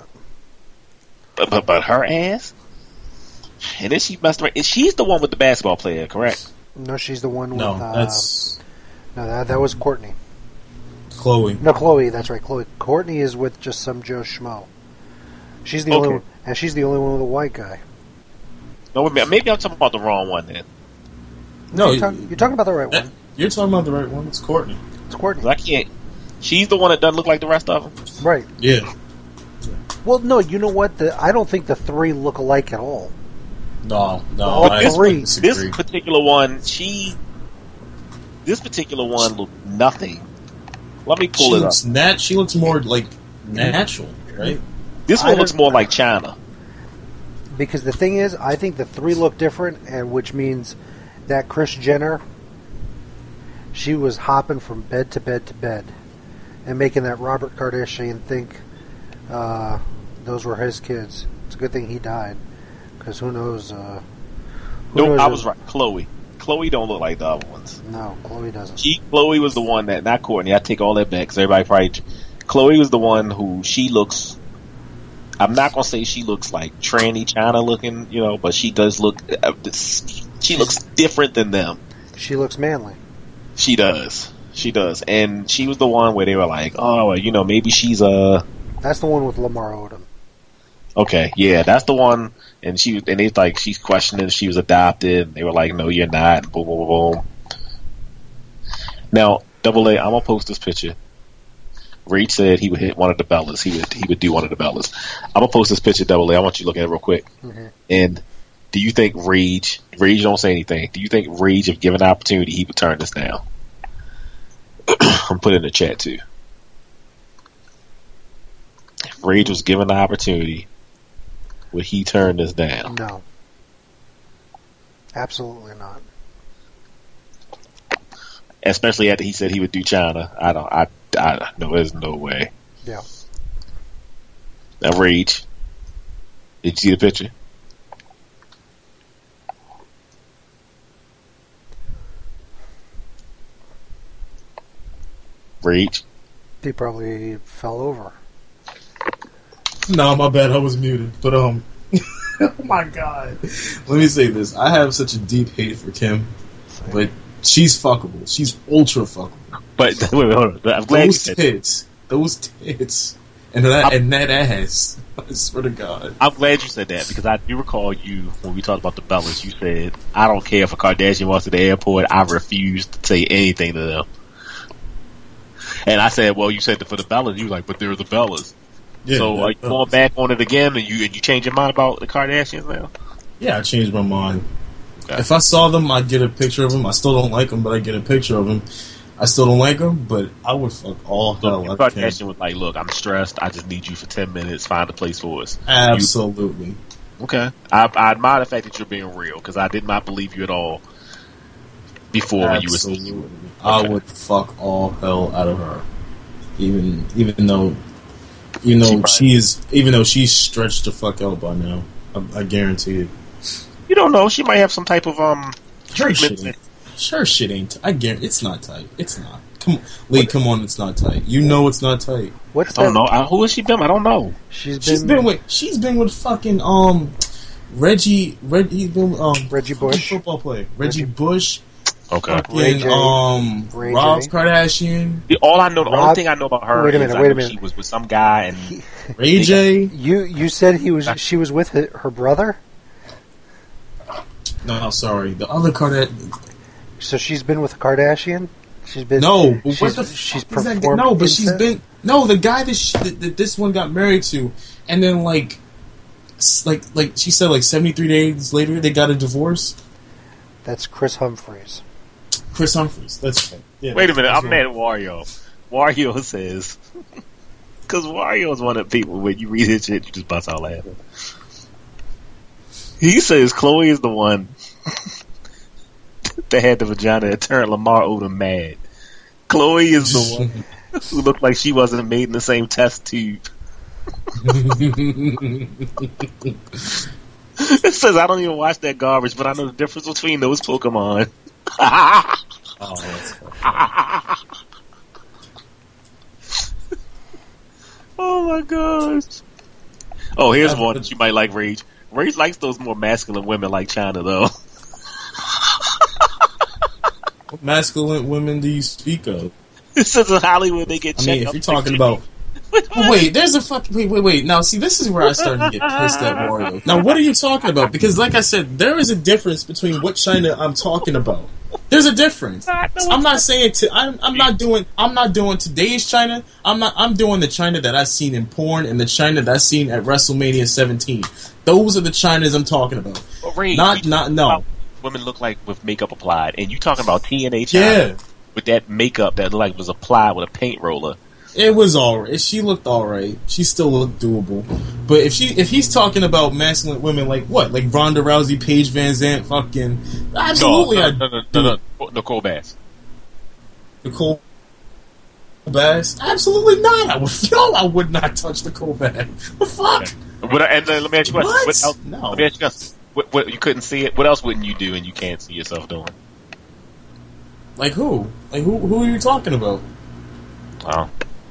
But her ass. And then she messed around. And she's the one with the basketball player, correct? No, she's the one with. That's that was Kourtney. Chloe. No, Chloe. That's right, Chloe. Kourtney is with just some Joe Schmo. She's the only one, and she's the only one with a white guy. No, maybe I'm talking about the wrong one then. No, you're talking about the right one. You're talking about the right one. It's Kourtney. It's Kourtney. I can't. She's the one that doesn't look like the rest of them. Right. Yeah. Well, no, you know what? I don't think the three look alike at all. No. This particular one, this particular one looked nothing. Let me pull it up. She looks more like natural, right? This one looks more like China. Because the thing is, I think the three look different, and which means that Kris Jenner, she was hopping from bed to bed to bed, and making that Robert Kardashian think those were his kids. It's a good thing he died, because who knows? No, I was right. Chloe don't look like the other ones. No, Chloe doesn't. Chloe was the one that, not Kourtney. I take all that back because everybody probably. Chloe was the one who she looks. I'm not gonna say she looks like tranny China looking, but she does look. She looks different than them. She looks manly. She does, and she was the one where they were like, oh, maybe she's a. That's the one with Lamar Odom. Okay, yeah, that's the one. And they like she's questioning if she was adopted. And they were like, no, you're not. And boom, boom, boom. Now, AA, I'm gonna post this picture. Reed said he would hit one of the Bellas. He would do one of the Bellas. I'm gonna post this picture, AA. I want you to look at it real quick. Mm-hmm. And do you think Rage don't say anything? Do you think Rage, if given the opportunity, he would turn this down? I'm putting it in the chat too. If Rage was given the opportunity, would he turn this down? No. Absolutely not. Especially after he said he would do China. I no, there's no way. Yeah. Now, Rage, did you see the picture? Rage. He probably fell over. No, my bad. I was muted. But oh my god. Let me say this. I have such a deep hate for Kim, but she's fuckable. She's ultra fuckable. But wait, hold on. I'm glad you said those tits, and that ass. I swear to God. I'm glad you said that because I do recall you when we talked about the Bellas. You said, "I don't care if a Kardashian walks to the airport. I refuse to say anything to them." And I said, "Well, you said that for the Bellas." You were like, "But they're the Bellas." Yeah, so are you going back on it again, and you change your mind about the Kardashians now? Yeah, I changed my mind. Okay. If I saw them, I'd get a picture of them. I still don't like them, but I get a picture of them. I still don't like them, but I would fuck all hell. So Kardashian was like, "Look, I'm stressed. I just need you for 10 minutes. Find a place for us." Absolutely. Okay. I admire the fact that you're being real because I did not believe you at all before when you were speaking. Okay. I would fuck all hell out of her, even though she's stretched the fuck out by now. I guarantee it. You don't know. She might have some type of Her shit ain't. I guarantee it's not tight. It's not. Come on, Lee. Come on, it's not tight. You know it's not tight. I don't know. Who has she been? I don't know. She's been with fucking Reggie Bush, football player. Reggie Bush. Okay. Fucking, Rob Kardashian. The only thing I know about her is she was with some guy and Ray J. You said she was with her brother? No, sorry. The other Kardashian. So she's been with a Kardashian? She's been she's performed. No, but she's been the guy that this one got married to, and then like she said 73 days later they got a divorce. That's Chris Humphries. That's right. Yeah, wait a minute, I'm mad at Wario. Wario says, because Wario is one of the people when you read his shit, you just bust out laughing. He says Khloe is the one that had the vagina that turned Lamar Odom mad. Khloe is the one who looked like she wasn't made in the same test tube. It says I don't even watch that garbage, but I know the difference between those Pokemon. Oh, that's funny. Oh my gosh. Oh, here's one that you might like, Rage. Rage likes those more masculine women like China, though. What masculine women do you speak of? It says in Hollywood they get checked. I mean, if you're talking about... Wait, there's a fucking... Wait. Now, see, this is where I started to get pissed at Wario. Now, what are you talking about? Because, like I said, there is a difference between what China I'm talking about. There's a difference. I'm not saying... I'm not doing today's China. I'm doing the China that I've seen in porn and the China that I've seen at WrestleMania 17. Those are the Chinas I'm talking about. No. Women look like with makeup applied. And you talking about TNA China with that makeup that like was applied with a paint roller. It was alright. She looked alright. She still looked doable. But if he's talking about masculine women like what? Like Ronda Rousey, Paige Van Zandt, fucking... Absolutely. No. Nicole Bass. Nicole Bass? Absolutely not. I would not touch Nicole Bass. The fuck? Okay. And let me ask you a question. What else? No. Let me ask you a question. What, you couldn't see it? What else wouldn't you do and you can't see yourself doing? Like who? Like who are you talking about? Oh.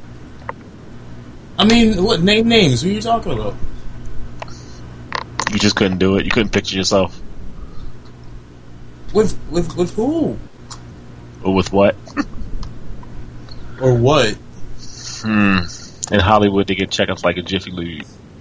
I mean, what? Name names. Who are you talking about? You just couldn't do it. You couldn't picture yourself. With who? Or with what? Or what? In Hollywood, they get checkups like a Jiffy Lube.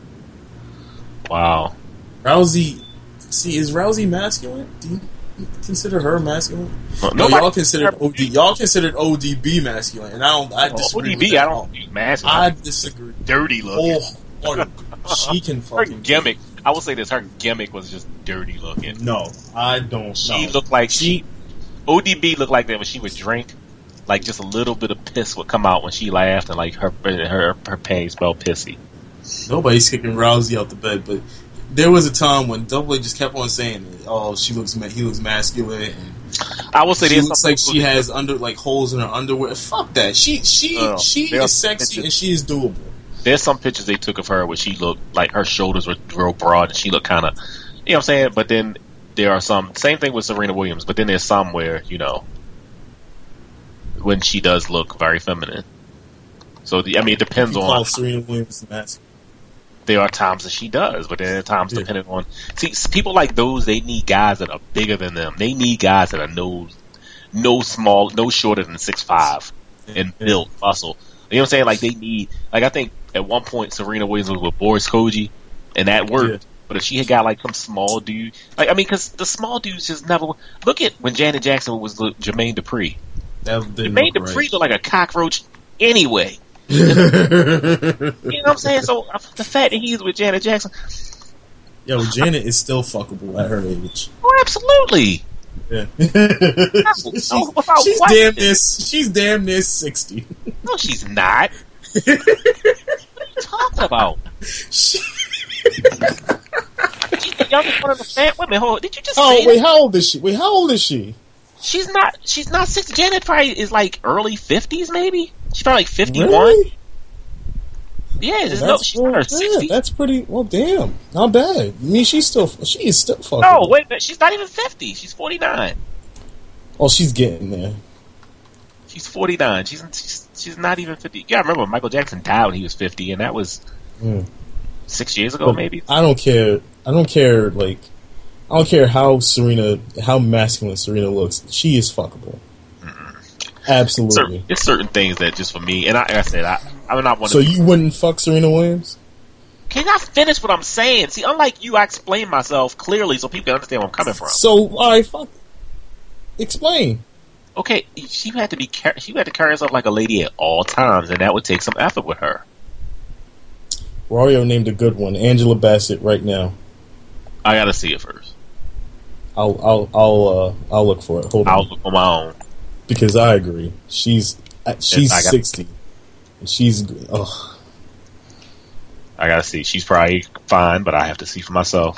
Wow. Rousey. See, is Rousey masculine? Do you consider her masculine? No, y'all considered OD. Y'all considered ODB masculine, and I disagree. ODB, I don't use masculine. I disagree. Dirty looking. She can fucking. Her gimmick. I will say this: her gimmick was just dirty looking. No, I don't. She looked like ODB looked like that when she would drink. Like just a little bit of piss would come out when she laughed, and like her panties smelled pissy. Nobody's kicking Rousey out the bed, but there was a time when Double A just kept on saying, "Oh, he looks masculine." And I will say, she looks like she has holes in her underwear. Fuck that. She is sexy and she is doable. There's some pictures they took of her where she looked like her shoulders were real broad and she looked kind of, you know what I'm saying. But then there are some same thing with Serena Williams. But then there's some where when she does look very feminine. So it depends on. Serena Williams masculine. There are times that she does, but there are times depending on. See, people like those, they need guys that are bigger than them. They need guys that are no shorter than 6'5" and built muscle. You know what I'm saying? Like they need. Like I think at one point Serena Williams was with Boris Koji, and that worked. Yeah. But if she had got like some small dude, because the small dudes just never. Look at when Janet Jackson was with Jermaine Dupri. Jermaine Dupri looked like a cockroach anyway. You know what I'm saying? So the fact that he's with Janet Jackson, Janet is still fuckable at her age. Oh, absolutely. Yeah. She's damn near 60. No, she's not. What are you talking about? She's the youngest one in the family. Wait, did you just say wait, how old is she? How old is she? She's not 60. Janet probably is like early 50s, maybe. She's probably like 51. Really? Yeah, she's in her 60s. That's pretty. Well, damn, not bad. I mean, she is still fucking. No, wait, she's not even 50. She's 49. Oh, she's getting there. She's 49. She's not even 50. You gotta remember, Michael Jackson died when he was 50, and that was 6 years ago, maybe. I don't care. Like, I don't care how masculine Serena looks. She is fuckable. Absolutely. It's certain things that just for me, and like I said, I'm not one. So you wouldn't fuck Serena Williams? Can I finish what I'm saying? See, unlike you, I explain myself clearly so people can understand where I'm coming from. So, alright, fuck. Explain. Okay, she had to carry herself like a lady at all times, and that would take some effort with her. Wario named a good one, Angela Bassett, right now. I gotta see it first. I'll look for it. Hold on. I'll look on my own. Because I agree. She's 60. And she's... Ugh. I gotta see. She's probably fine, but I have to see for myself.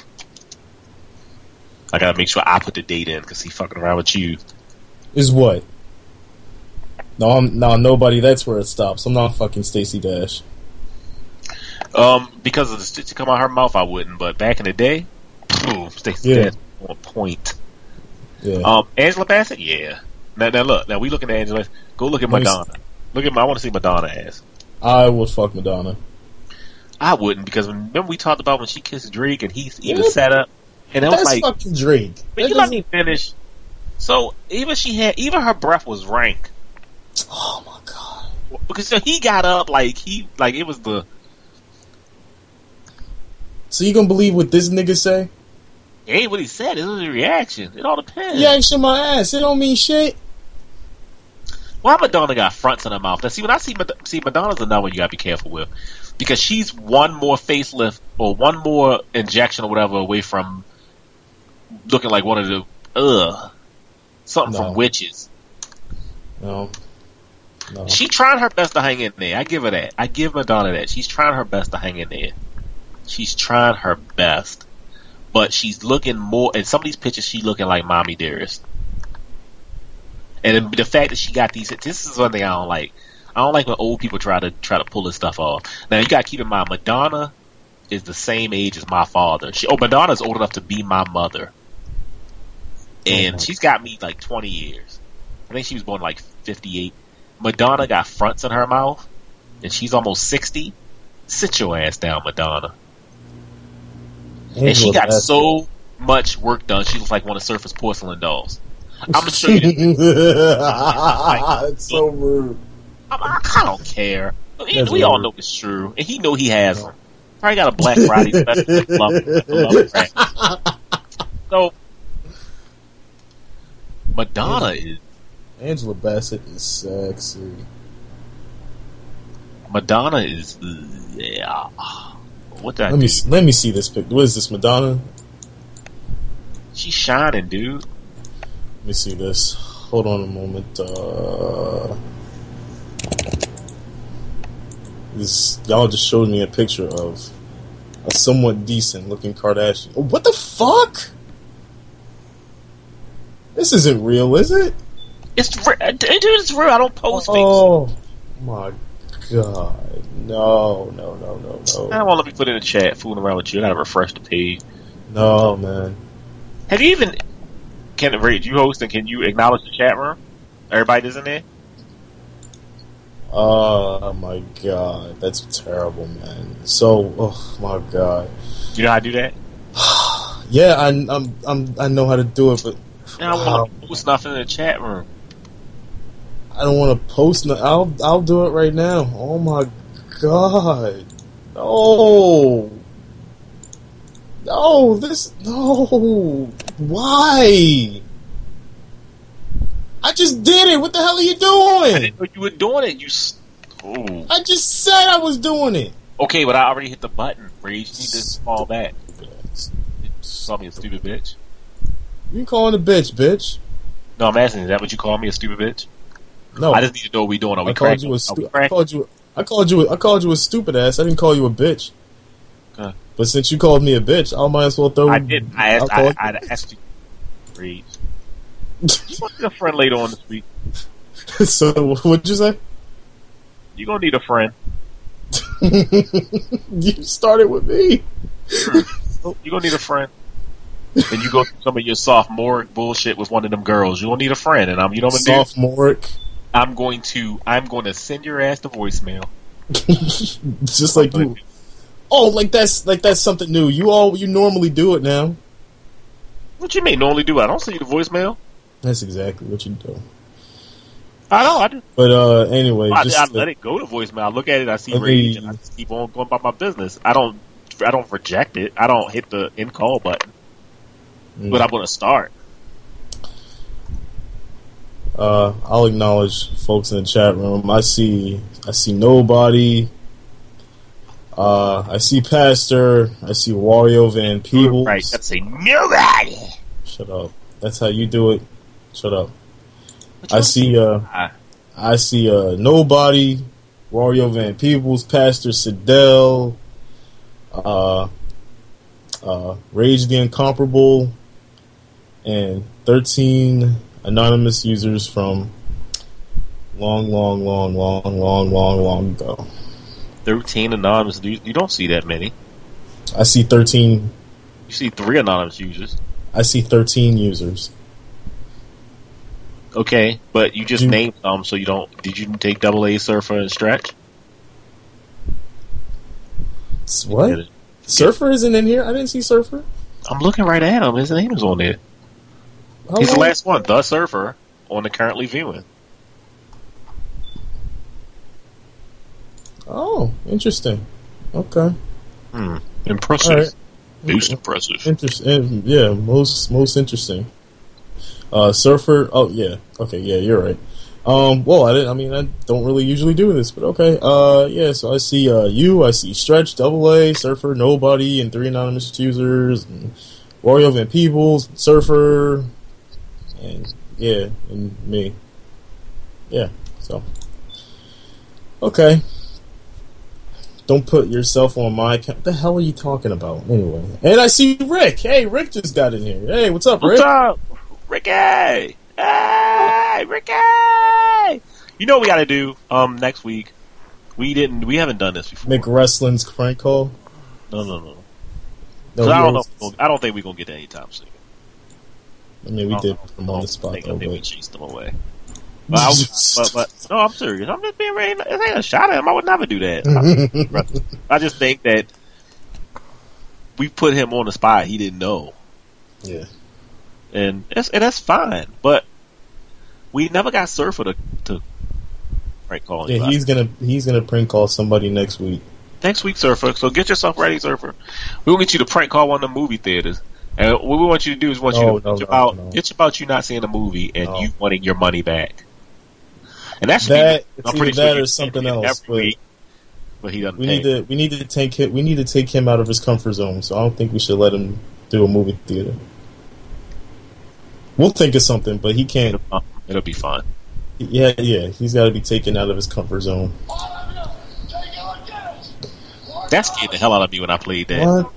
I gotta make sure I put the date in, because he's fucking around with you. Is what? No, nobody. That's where it stops. I'm not fucking Stacey Dash. Because of the stitch to come out her mouth, I wouldn't. But back in the day, Stacey Dash on point. Yeah. Angela Bassett, yeah. Now look. Now we looking at Angela. Go look at Madonna. I want to see Madonna ass. I would fuck Madonna. I wouldn't, because remember we talked about when she kissed Drake and he even sat up, and it was like fucking Drake. But you let me finish. So even her breath was rank. Oh my god! Because he got up like it was the. So you gonna believe what this nigga say? It ain't what he said. It was a reaction. It all depends. Reaction my ass. It don't mean shit. Why Madonna got fronts in her mouth? Now, see, when I see Madonna's another one you gotta be careful with, because she's one more facelift or one more injection or whatever away from looking like one of the something from Witches. No. She trying her best to hang in there. I give her that. I give Madonna that. She's trying her best to hang in there. She's trying her best, but she's looking more. In some of these pictures, she's looking like Mommy Dearest. And the fact that she got these, this is one thing I don't like. I don't like when old people try to pull this stuff off. Now you got to keep in mind, Madonna is the same age as my father. Madonna's old enough to be my mother, and she's got me like 20 years. I think she was born like 58. Madonna got fronts in her mouth, and she's almost 60. Sit your ass down, Madonna. And she got so much work done. She looks like one of Surface Porcelain dolls. I'm gonna show you this. It's so rude. I don't care. We all know it's true, and he know he has them. Probably got a Black Friday special. So Madonna is. Angela Bassett is sexy. Madonna is. Yeah. What that? Let me see this picture. What is this, Madonna? She's shining, dude. Let me see this. Hold on a moment. Y'all just showed me a picture of a somewhat decent looking Kardashian. Oh, what the fuck? This isn't real, is it? It's real. Dude, it's real. I don't post things. Oh my god. No. I don't want to let me put it in the chat fooling around with you. I gotta refresh the page. No, man. Have you even... you host and can you acknowledge the chat room? Everybody that's in there? Oh my god, that's terrible, man. So, oh my god. You know how to do that? Yeah, I know how to do it, but I don't want to post nothing in the chat room. I don't want to post. I'll do it right now. Oh my god, no, no. Why? I just did it. What the hell are you doing? I didn't know you were doing it. I just said I was doing it. Okay, but I already hit the button. Rage, you need to fall back. You call me a stupid bitch. You calling a bitch? No, I'm asking. Is that what you call me, a stupid bitch? No, I just need to know what we doing. Are we cracking? I called you a stupid ass. I didn't call you a bitch. Okay. But since you called me a bitch, I might as well throw. I did. I asked you. Rage. You gonna need a friend later on this week. So what'd you say? You gonna need a friend. You started with me. You gonna need a friend. And you go through some of your sophomore bullshit with one of them girls. You gonna need a friend, and you know what I'm sophomore. I'm going to send your ass to voicemail. Just like you. Oh, like that's something new. You normally do it now. What you mean normally do? I don't send you the voicemail. That's exactly what you do. I know, I do. But anyway, I let it go to voicemail. I look at it, I see rage, and I just keep on going about my business. I don't reject it. I don't hit the end call button. But I'm going to start. I'll acknowledge folks in the chat room. I see nobody. I see Pastor. I see Wario Van Peebles. Right, that's a nobody. Shut up. That's how you do it. Shut up. I see nobody. Wario Van Peebles, Pastor Sidell, Rage the Incomparable, and 13 anonymous users from long ago. 13 anonymous. You don't see that many. I see 13. You see 3 anonymous users. I see 13 users. Okay, but you just named some, so you don't. Did you take AA, Surfer, and Stretch? What? Surfer isn't in here? I didn't see Surfer. I'm looking right at him. His name is on there. He's the last one, The Surfer, on the currently viewing. Oh, interesting. Okay. Impressive. Right. Most impressive. Interesting. Yeah, most interesting. Surfer. Oh yeah. Okay. Yeah, you're right. Well, I don't really usually do this, but okay. Yeah. So I see I see Stretch, AA, Surfer, Nobody, and 3 anonymous users, and Wario Van Peebles, Surfer, and me. Yeah. So okay. Don't put yourself on my account. What the hell are you talking about? Anyway. And I see Rick. Hey, Rick just got in here. Hey, what's up, Rick? What's up? Ricky! Hey, Ricky! You know what we gotta do, next week? We haven't done this before. Make wrestling's crank call? No. I don't know. I don't think we're gonna get that anytime soon. I mean, we did put them on the spot, though. I think we chased them away. But no, I'm serious. I'm just being ready. It ain't a shot at him. I would never do that. I just think that we put him on the spot he didn't know. Yeah. And that's fine. But we never got Surfer to prank call. Yeah, he's gonna prank call somebody next week. Next week, Surfer. So get yourself ready, Surfer. We'll get you to prank call one of the movie theaters. And what we want you to do is it's about you not seeing the movie and you wanting your money back. And that should I'm pretty sure that or something else. But he doesn't. We need to take him out of his comfort zone. So I don't think we should let him do a movie theater. We'll think of something, but he can't. It'll be fun. Yeah. He's got to be taken out of his comfort zone. That scared the hell out of me when I played that. What?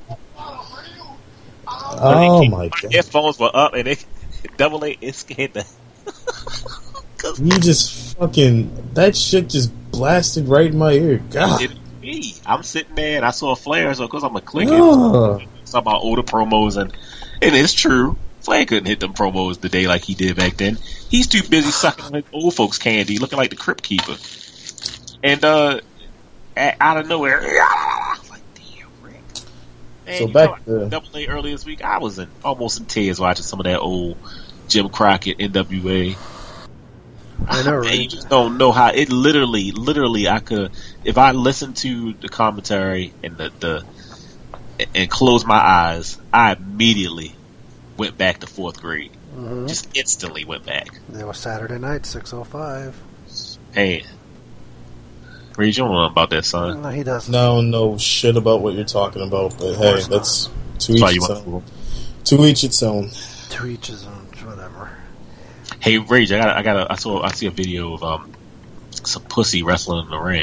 Oh my god! My headphones were up and it scared the. You just fucking that shit just blasted right in my ear. God, I'm sitting there and I saw a flare, so of course I'm gonna click it. Talking about older promos and it's true. Flair couldn't hit them promos today like he did back then. He's too busy sucking like old folks' candy, looking like the Crypt Keeper. And out of nowhere, I was like, damn, Rick. Man, So back to Double A earlier this week, I was almost in tears watching some of that old Jim Crockett NWA. I know, Man, right? you just don't know how it literally. I could, if I listened to the commentary and and closed my eyes, I immediately went back to 4th grade. Mm-hmm. Just instantly went back. It was Saturday night, 6:05. Hey, Reed, you don't know about that, son. No, he doesn't. no shit about what you're talking about, but hey, course that's to That's why each you its went own. To each its own. To each his own, whatever. Hey, Rage, I see a video of some pussy wrestling in the ring.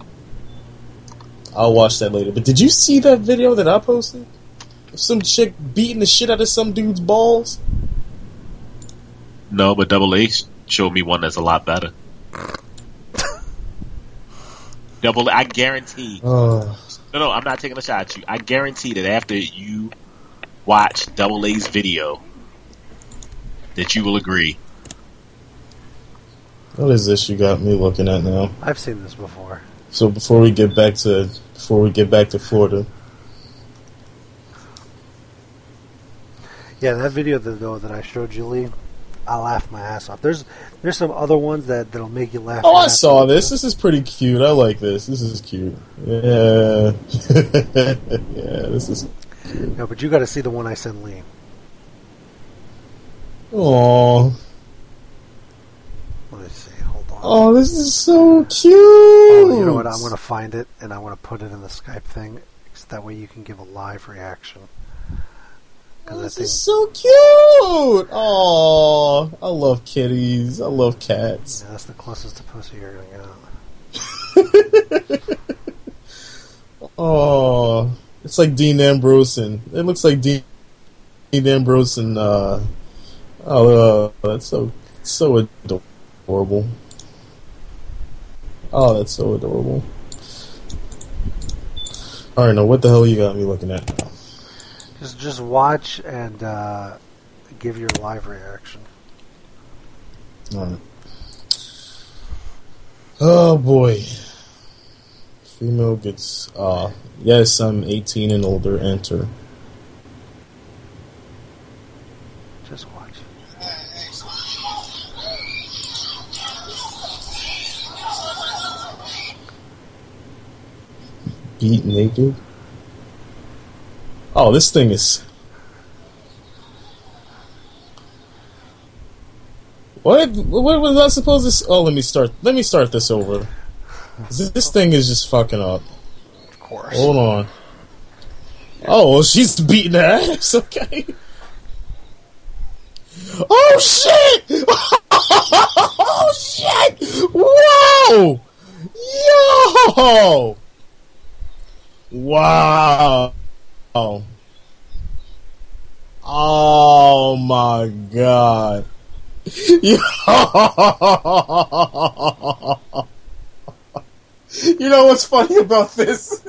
I'll watch that later. But did you see that video that I posted? Of some chick beating the shit out of some dude's balls? No, but Double A showed me one that's a lot better. Double A, I guarantee. No, I'm not taking a shot at you. I guarantee that after you watch Double A's video, that you will agree. What is this you got me looking at now? I've seen this before. So before we get back to Florida, Yeah, that video that I showed you, Lee, I laughed my ass off. There's some other ones that'll make you laugh. oh, I saw this. This is pretty cute. I like this. This is cute. Yeah, yeah. This is. No, but you got to see the one I sent Lee. Aww. Let me see. Hold on. Oh, this is so cute. Oh, you know what? I'm going to find it and I'm going to put it in the Skype thing, so that way you can give a live reaction. This is so cute. Oh, I love kitties. I love cats. Yeah, that's the closest to pussy you're going to get. Oh, it's like Dean Ambrose. It looks like Dean Ambrose and that's so adorable. Oh, that's so adorable. All right, now what the hell you got me looking at now? Just watch and give your live reaction. All right. Oh boy. Female gets yes, I'm 18 and older. Enter. Just watch. Beat naked. Oh, this thing is. What was I supposed to? Oh, let me start this over. This thing is just fucking up. Of course. Hold on. Oh, well, she's beating her ass. Okay. Oh shit! Oh shit! Whoa! Yo! Wow! Oh my god! Yo! You know what's funny about this?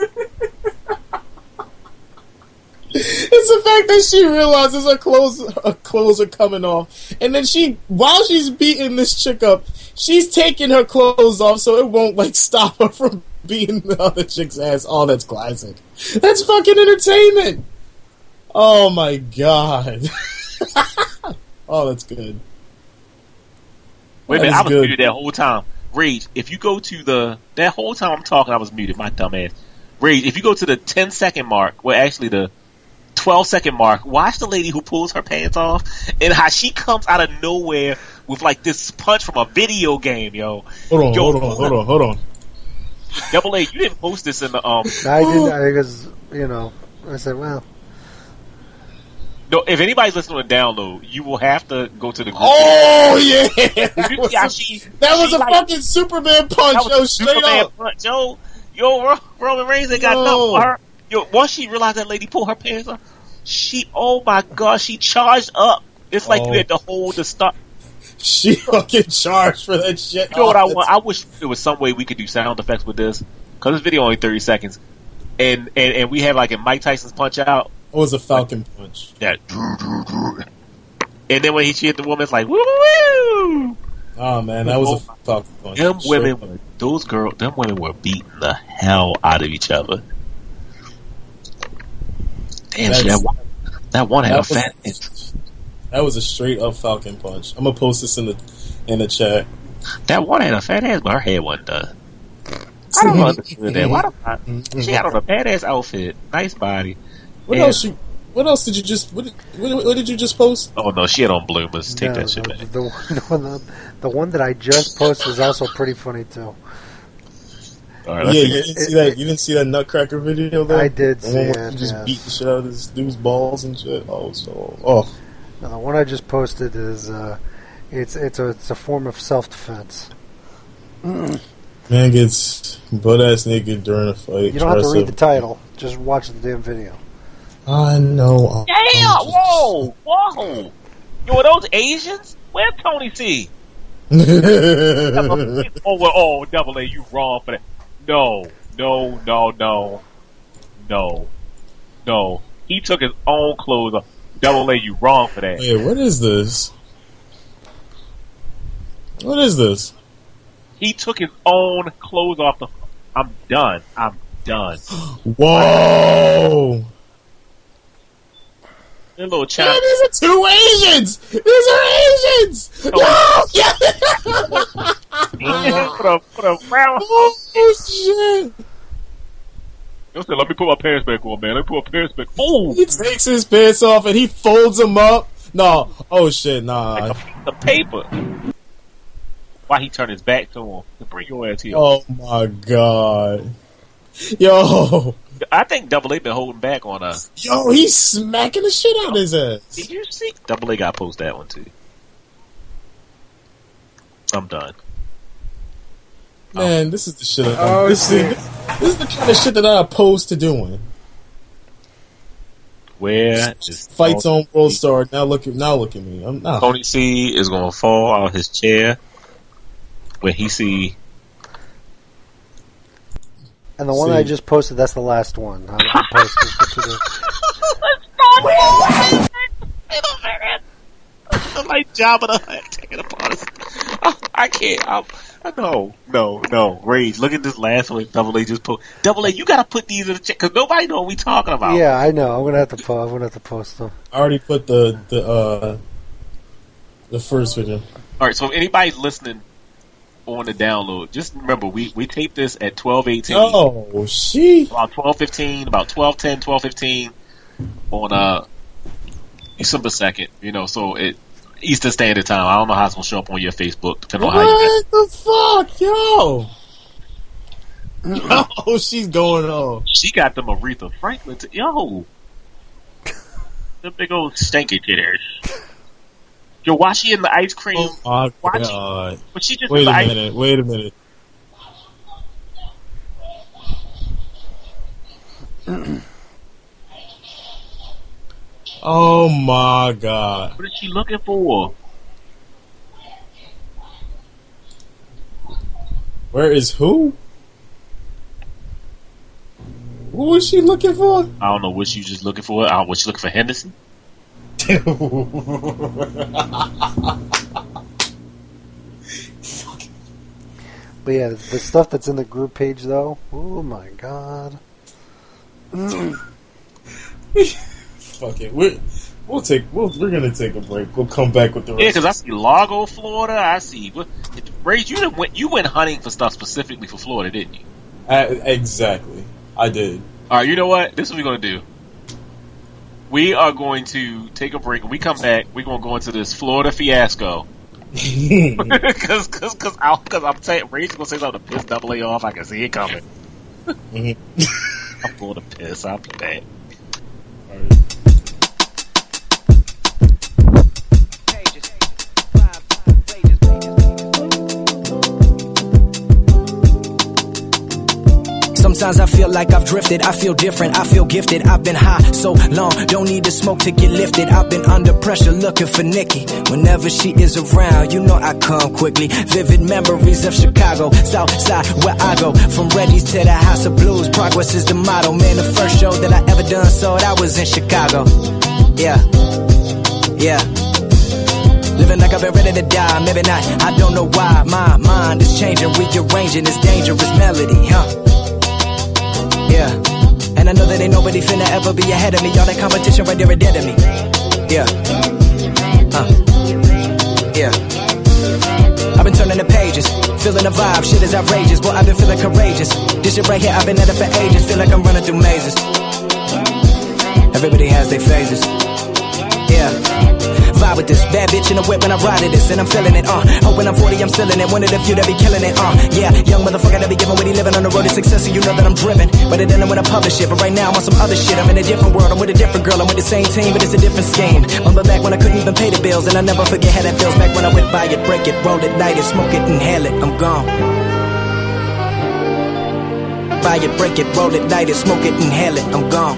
It's the fact that she realizes her clothes are coming off, and then while she's beating this chick up, she's taking her clothes off so it won't stop her from beating the other chick's ass. Oh, that's classic. That's fucking entertainment. Oh my god. Oh, that's good. Wait a minute, That is I was good. muted that whole time. Rage, if you go to that whole time I'm talking, I was muted, my dumb ass. Rage, if you go to the 10-second mark, well, actually the 12-second mark, watch the lady who pulls her pants off and how she comes out of nowhere with this punch from a video game, yo. Hold on. Double A, you didn't post this in the I didn't, because, I said, well. No, if anybody's listening to download, you will have to go to the group. Oh yeah, that was a fucking Superman punch, yo, straight Superman up. punch, yo, Roman Reigns ain't got nothing for her. Yo, once she realized that lady pulled her pants off, oh my god, she charged up. It's like you had to hold the start. She fucking charged for that shit. You know what I want? I wish there was some way we could do sound effects with this, because this video only 30 seconds, and we had in Mike Tyson's Punch Out. It was a Falcon punch. That, and then when she hit the woman, it's like woo woo. Oh man, that was a Falcon Punch. Them women were beating the hell out of each other. Damn, that one had a fat ass. That was a straight up Falcon Punch. I'm gonna post this in the chat. That one had a fat ass, but her head wasn't done. I don't understand that. Why the fuck? She had on a badass outfit, nice body. What else did you just? What did you just post? Oh no, she had on bloomers. Take that shit back. The one that I just posted is also pretty funny too. All right, you didn't see that. You didn't see that Nutcracker video though. I did see it. He just beat the shit out of this dude's balls and shit. No, the one I just posted is it's a form of self-defense. Man gets butt ass naked during a fight. You don't have to read the title. Just watch the damn video. I know. Yeah! Whoa! Yo, are those Asians? Where's Tony C? Double A, you wrong for that. No. He took his own clothes off. Double A, you wrong for that. Wait, what is this? He took his own clothes off the... I'm done. Whoa! That little child. Yeah, these are two Asians! No! Put a round... Oh, shit! Yo said, let me put my pants back on, man. Oh! He takes his pants off and he folds them up. No. Oh, shit, nah. Like the paper. Why he turned his back to him? Bring your ass here. Oh, my God. Yo. I think Double A been holding back on us. Yo, he's smacking the shit out of his ass. Did you see? Double A got to post that one, too. I'm done. Man, this is the shit. This is the kind of shit that I'm opposed to doing. Where is Fight Zone World Star? Now look at me. Tony C is gonna fall out of his chair when he see. And the one I just posted, that's the last one. I posted like Jabba the Hutt taking upon us. I can't. No. Rage. Look at this last one. Double A just post. Double A, you gotta put these in the chat because nobody know what we talking about. Yeah, I know. I'm gonna have to post them. I already put the first video. All right. So if anybody's listening on the download, just remember we taped this at 12:18. Oh, shit. About 12:15, about 12:10, 12:15 on December 2nd. You know, so it. Eastern Standard Time. I don't know how it's gonna show up on your Facebook, depending on how you. What the fuck, yo? Oh, she's going on. She got them Aretha Franklin. Yo, the big old stanky titters. Yo, why she in the ice cream? Oh my God! But she just Wait a minute. Oh my God! What is she looking for? Where is who? Who is she looking for? I don't know what she just looking for. Was she looking for Henderson? But yeah, the stuff that's in the group page though. Oh my God. Fuck it. We're gonna take a break. We'll come back with the rest. Yeah, because I see Largo, Florida. I see. Ray, you went hunting for stuff specifically for Florida, didn't you? Exactly. I did. All right. You know what? This is what we're gonna do. We are going to take a break. When we come back, we're gonna go into this Florida fiasco. Because I'm saying Ray's gonna say something to piss Double A off. I can see it coming. I'm full of piss. I'll play that. All right. Sometimes I feel like I've drifted, I feel different, I feel gifted. I've been high so long, don't need the smoke to get lifted. I've been under pressure looking for Nikki. Whenever she is around, you know I come quickly. Vivid memories of Chicago, South Side where I go. From Reddy's to the House of Blues, progress is the motto. Man, the first show that I ever done sold, I was in Chicago. Yeah. Living like I've been ready to die, maybe not, I don't know why. My mind is changing, rearranging this dangerous melody, Yeah. And I know that ain't nobody finna ever be ahead of me. All that competition right there is dead to me. Yeah. Yeah. I've been turning the pages, feeling the vibe, shit is outrageous. Boy, I've been feeling courageous. This shit right here, I've been at it for ages. Feel like I'm running through mazes. Everybody has their phases. Yeah. Vibe with this bad bitch in the whip when I ride it this, and I'm feeling it, Oh, when I'm 40, I'm still in it. One of the few that be killing it, Yeah, young motherfucker that be giving what he living on the road to success, so you know that I'm driven. But it ended when I publish it. But right now I'm on some other shit. I'm in a different world. I'm with a different girl. I'm with the same team, but it's a different scheme. Remember back when I couldn't even pay the bills, and I never forget how that feels. Back when I went buy it, break it, roll it, light it, smoke it, inhale it. I'm gone. Buy it, break it, roll it, light it, smoke it, inhale it. I'm gone.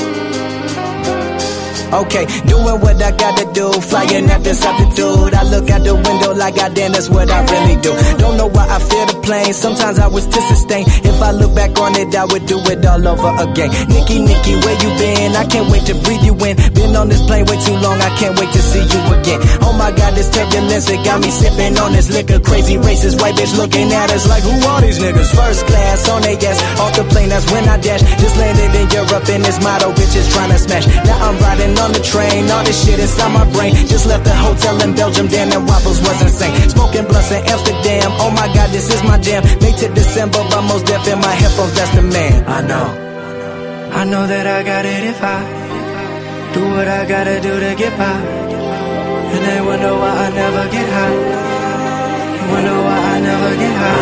Okay, doing what I gotta do, flying at this altitude. I look out the window like, goddamn, that's what I really do. Don't know why I fear the plane, sometimes I wish to sustain. If I look back on it, I would do it all over again. Nikki, where you been? I can't wait to breathe you in. Been on this plane way too long, I can't wait to see you again. Oh my God, this turbulence, it got me sipping on this liquor. Crazy racist white bitch looking at us like, who are these niggas? First class on they ass, off the plane, that's when I dash. Just landed in Europe in this motto, bitches trying to smash. Now I'm riding on the train, all this shit inside my brain. Just left the hotel in Belgium, damn, that waffles was insane. Smoking blunts in Amsterdam, oh my God, this is my jam. May to December, but most deaf in my headphones, that's the man. I know that I got it if I do what I gotta do to get by. And they wonder why I never get high. Wonder why I never get high.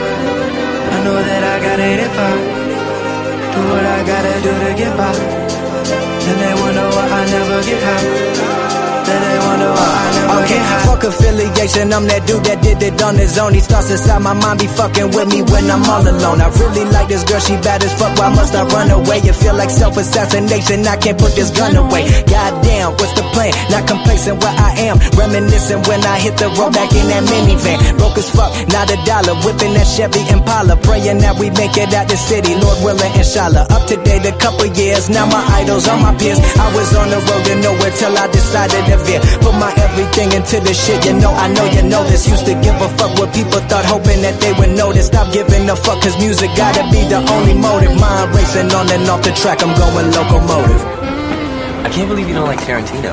I know that I got it if I do what I gotta do to get by. And they wonder why I never get high. Then they wonder why I never get high. Fuck affiliation, I'm that dude that did it on his own. He starts inside my mind, be fucking with me when I'm all alone. I really like this girl, she bad as fuck, why must I run away? You feel like self-assassination, I can't put this gun away. Goddamn, what's the plan? Not complacent where I am, reminiscing when I hit the road back in that minivan. Broke as fuck, not a dollar, whipping that Chevy Impala. Praying that we make it out the city, Lord willing, inshallah. Up to date a couple years, now my idols are my peers. I was on the road to nowhere till I decided to veer. Put my everything into this shit, you know you know this. Used to give a fuck what people thought, hoping that they would notice. Stop giving a fuck, cause music gotta be the only motive. Mind racing on and off the track, I'm going locomotive. I can't believe you don't like Tarantino.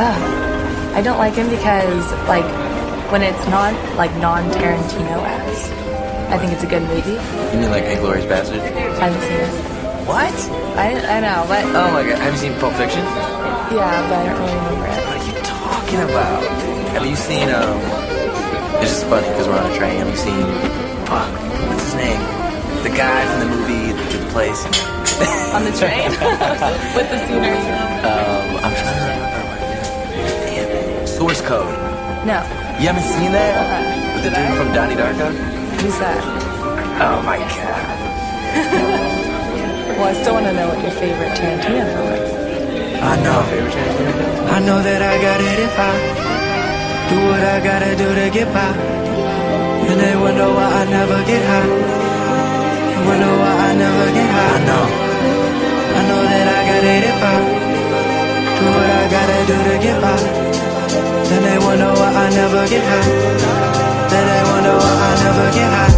I don't like him because, like, when it's not, like, non-Tarantino-esque, I think it's a good movie. You mean like Inglourious Bastard? I haven't seen it. What? I know, but... Oh my God, have you seen Pulp Fiction? Yeah, but I don't really remember it. What are you talking about? Have you seen, it's just funny because we're on a train. Have you seen, fuck, what's his name? The guy from the movie The Place. On the train? With the scenery? I'm trying to remember. Damn it. Source Code. No. You haven't seen that? With the dude from Donnie Darko? Who's that? Oh my God. Well, I still want to know what your favorite Tarantino film is. I know that I got it if I do what I gotta do to get by. And they wonder why I never get high. Wonder why I never get high. I know that I got it if I do what I gotta do to get by. Then they wonder why I never get high. Then they wonder why I never get high.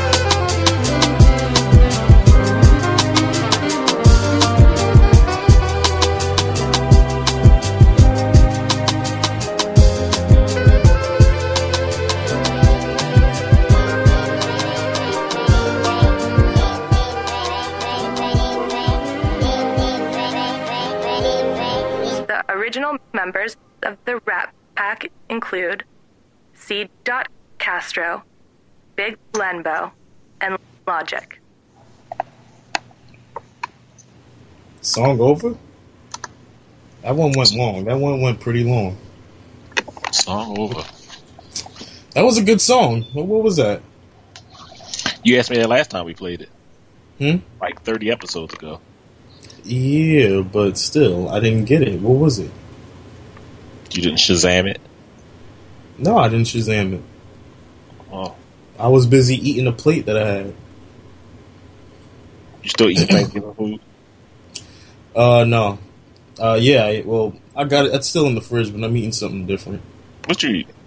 Original members of the Rat Pack include C. Castro, Big Lenbo, and Logic. Song over? That one went long. That one went pretty long. Song over. That was a good song. What was that? You asked me that last time we played it. Hmm? Like 30 episodes ago. Yeah, but still, I didn't get it. What was it? You didn't Shazam it? No, I didn't Shazam it. Oh. I was busy eating a plate that I had. You still eating Thanksgiving food? No. Yeah, well, I got it. It's still in the fridge, but I'm eating something different. What you eat?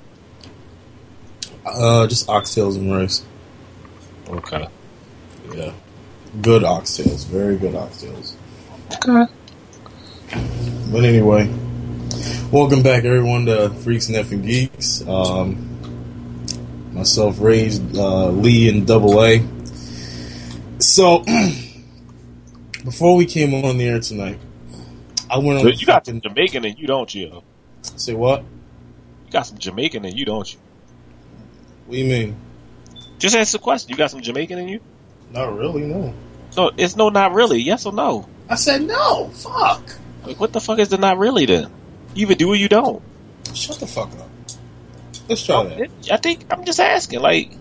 Just oxtails and rice. Okay. Yeah. Good oxtails. Very good oxtails. Okay. But anyway, welcome back everyone to Freaks and Effing Geeks. Myself, Rage, Lee, and Double A. So, before we came on the air tonight, I went on. You got some Jamaican in you, don't you? Say what? You got some Jamaican in you, don't you? What do you mean? Just answer the question. You got some Jamaican in you? Not really, no. No, it's no, not really. Yes or no? I said no. Fuck. Like, what the fuck is the not really then? You either do or you don't. Shut the fuck up. Let's try that. I think I'm just asking. Like,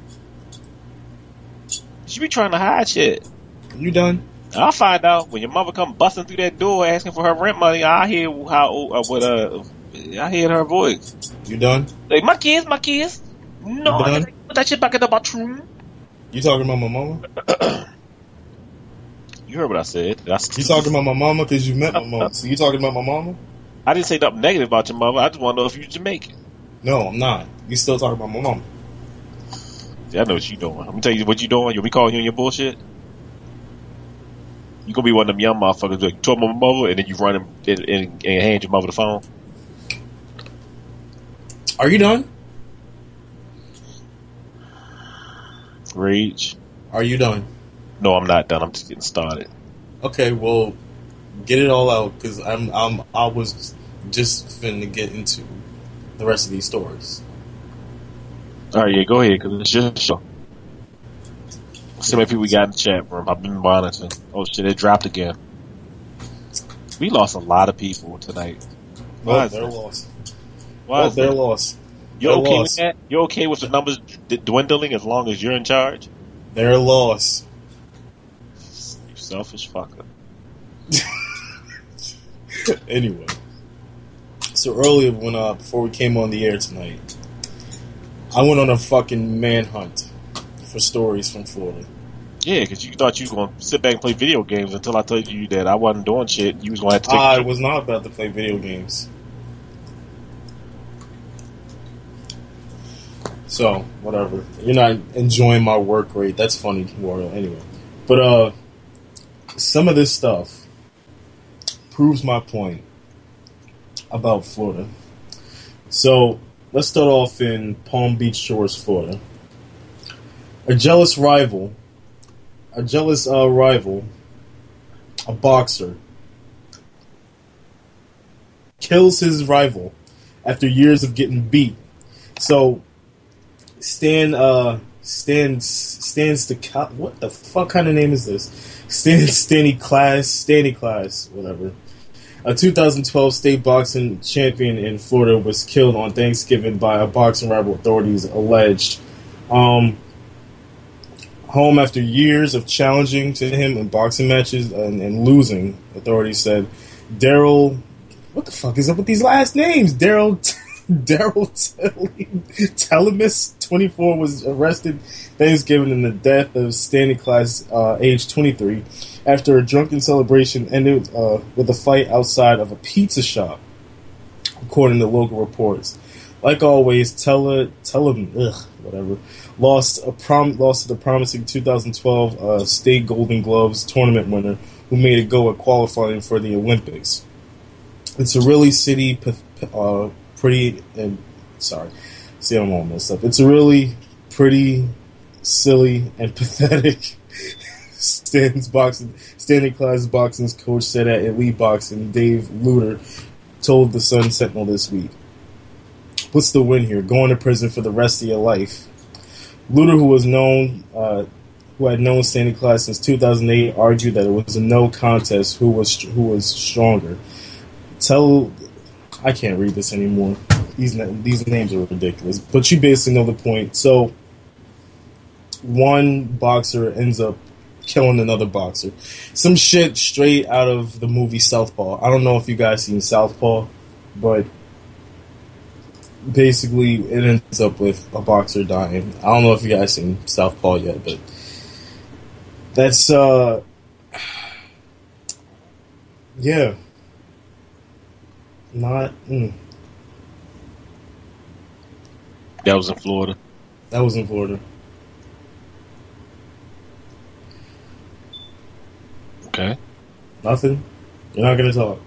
you be trying to hide shit. You done? I'll find out when your mother come busting through that door asking for her rent money. I hear I hear her voice. You done? Like, my kids. No, I gotta put that shit back in the bathroom. You talking about my mama? You heard what I said. You talking about my mama because you met my mama. So you talking about my mama? I didn't say nothing negative about your mother. I just want to know if you're Jamaican. No, I'm not. You still talking about my mama. See, I know what you doing. I'm gonna tell you what you doing. You'll be calling you on your bullshit. You gonna be one of them young motherfuckers like, told my mother, and then you run and hand your mother the phone. Are you done? Rage. Are you done? No, I'm not done. I'm just getting started. Okay, well, get it all out because I was just finna get into the rest of these stories. All right, yeah, go ahead because it's your show. See how many people we got in the chat room. I've been monitoring. Oh shit, it dropped again. We lost a lot of people tonight. Well, they're lost. Why? They're lost. You okay with that? You okay with the numbers dwindling as long as you're in charge? They're lost. You selfish fucker. Anyway, so earlier before we came on the air tonight, I went on a fucking manhunt for stories from Florida. Yeah, because you thought you were going to sit back and play video games until I told you that I wasn't doing shit. You was going to have to take I was not about to play video games. So, whatever. You're not enjoying my work rate. That's funny, Royal. Anyway. But, some of this stuff proves my point about Florida. So, let's start off in Palm Beach Shores, Florida. A jealous rival, a boxer, kills his rival after years of getting beat. So, what the fuck kind of name is this? Stanley Class, whatever. A 2012 state boxing champion in Florida was killed on Thanksgiving by a boxing rival, authorities alleged. Home after years of challenging to him in boxing matches and losing, authorities said. Daryl, what the fuck is up with these last names? Daryl Telemus, 24, was arrested Thanksgiving in the death of Stanley Class, age 23, after a drunken celebration ended with a fight outside of a pizza shop, according to local reports. Like always, lost to the promising 2012 state Golden Gloves tournament winner who made a go at qualifying for the Olympics. It's a really I'm all messed up. It's a really pretty, silly, and pathetic. Stanley Class Boxing's coach said at Elite Boxing, Dave Luter, told the Sun Sentinel this week. What's the win here? Going to prison for the rest of your life. Luter, who had known Stanley Class since 2008, argued that it was a no contest. Who was stronger? I can't read this anymore. These names are ridiculous. But you basically know the point. So, one boxer ends up killing another boxer. Some shit straight out of the movie Southpaw. I don't know if you guys seen Southpaw, but basically it ends up with a boxer dying. I don't know if you guys seen Southpaw yet, but that's yeah. That was in Florida. That was in Florida. Okay. Nothing? You're not going to talk?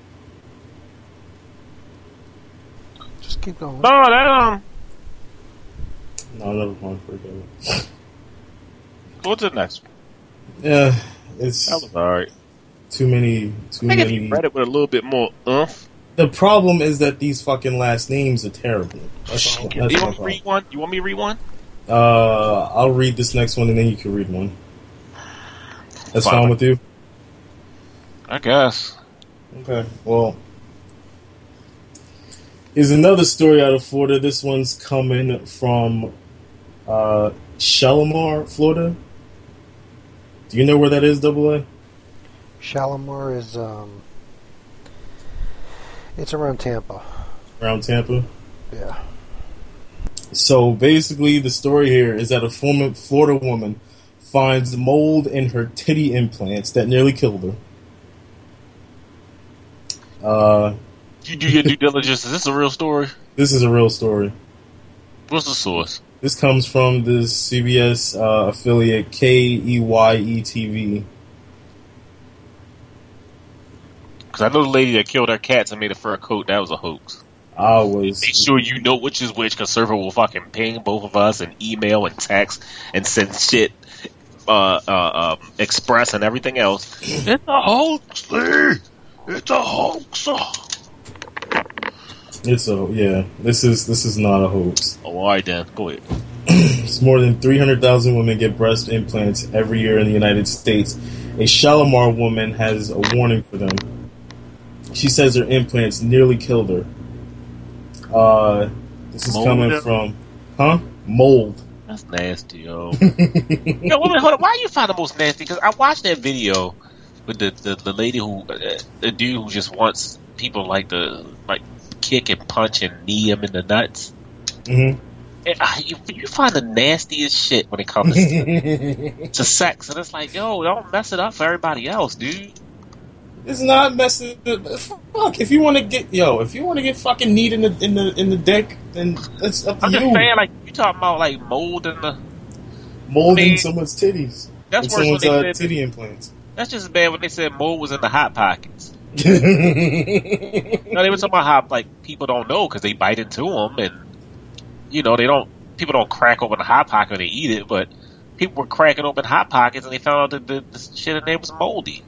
Just keep going. No, that No, never mind. Forget it. Go to the next one. Yeah, it's That was alright. too many. I think if you read it with a little bit more The problem is that these fucking last names are terrible. That's you my want me to problem. read one? You want me to read one? I'll read this next one and then you can read one. That's fine with you? I guess. Okay, well, here's another story out of Florida. This one's coming from Shalimar, Florida. Do you know where that is, Double A? Shalimar is, it's around Tampa. Around Tampa? Yeah. So basically, the story here is that a former Florida woman finds mold in her titty implants that nearly killed her. You do your due diligence. Is this a real story? This is a real story. What's the source? This comes from the CBS affiliate KEYE-TV. Because I know the lady that killed her cats and made a fur coat. That was a hoax. Always. Make sure you know which is which, because server will fucking ping both of us and email and text and send shit, express and everything else. It's a hoax, Lee. It's a hoax. This is not a hoax. Oh, all right then. Go ahead. It's more than 300,000 women get breast implants every year in the United States. A Shalimar woman has a warning for them. She says her implants nearly killed her. This is coming from... Mold. That's nasty, yo. Yo, woman, hold on. Why you find the most nasty? Because I watched that video with the lady who... the dude who just wants people to kick and punch and knee him in the nuts. Mm-hmm. And, you find the nastiest shit when it comes to sex. And it's like, yo, don't mess it up for everybody else, dude. It's not messing. Fuck. If you want to get fucking kneed in the dick, then that's up to I'm you. just saying, you talking about mold in the molding someone's titties. That's worse someone's when they said titty implants. That's just as bad when they said mold was in the hot pockets. No, they were talking about how people don't know because they bite into them, and people don't crack open a hot pocket when they eat it, but people were cracking open hot pockets and they found out that the shit in there was moldy.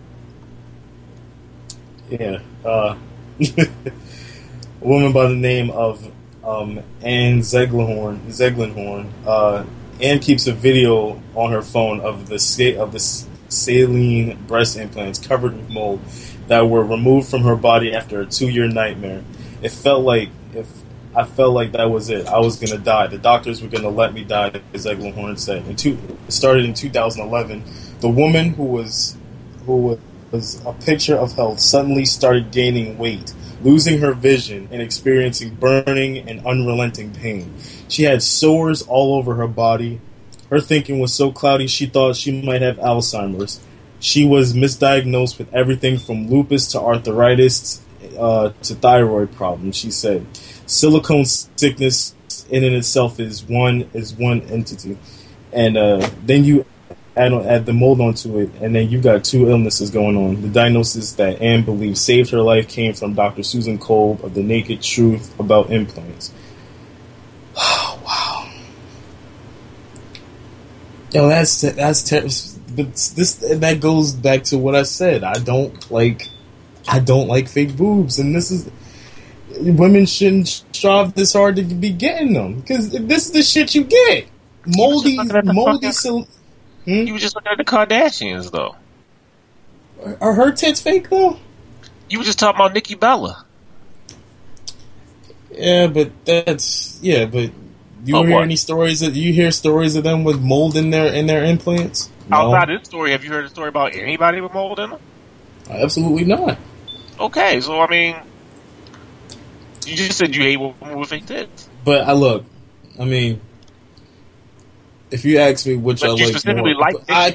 Yeah. A woman by the name of Anne Zeglenhorn. Anne keeps a video on her phone of the saline breast implants covered with mold that were removed from her body after a 2-year nightmare. I felt like that was it. I was gonna die. The doctors were gonna let me die, Zeglenhorn said. It started in 2011. The woman who was a picture of health suddenly started gaining weight, losing her vision, and experiencing burning and unrelenting pain. She had sores all over her body. Her thinking was so cloudy she thought she might have Alzheimer's. She was misdiagnosed with everything from lupus to arthritis to thyroid problems, she said. Silicone sickness in and itself is one entity. And then you add the mold onto it, and then you got 2 illnesses going on. The diagnosis that Anne believes saved her life came from Dr. Susan Kolb of The Naked Truth About Implants. Oh, wow. Yo, that's terrible. That goes back to what I said. I don't like fake boobs, and this is... Women shouldn't strive this hard to be getting them, because this is the shit you get. Moldy. You were just looking at the Kardashians, though. Are her tits fake, though? You were just talking about Nikki Bella. Yeah, but you hear any stories that you hear stories of them with mold in their implants? No. Outside this story, have you heard a story about anybody with mold in them? Absolutely not. Okay, so I mean, you just said you hate women with fake tits. But if you ask me which I like more,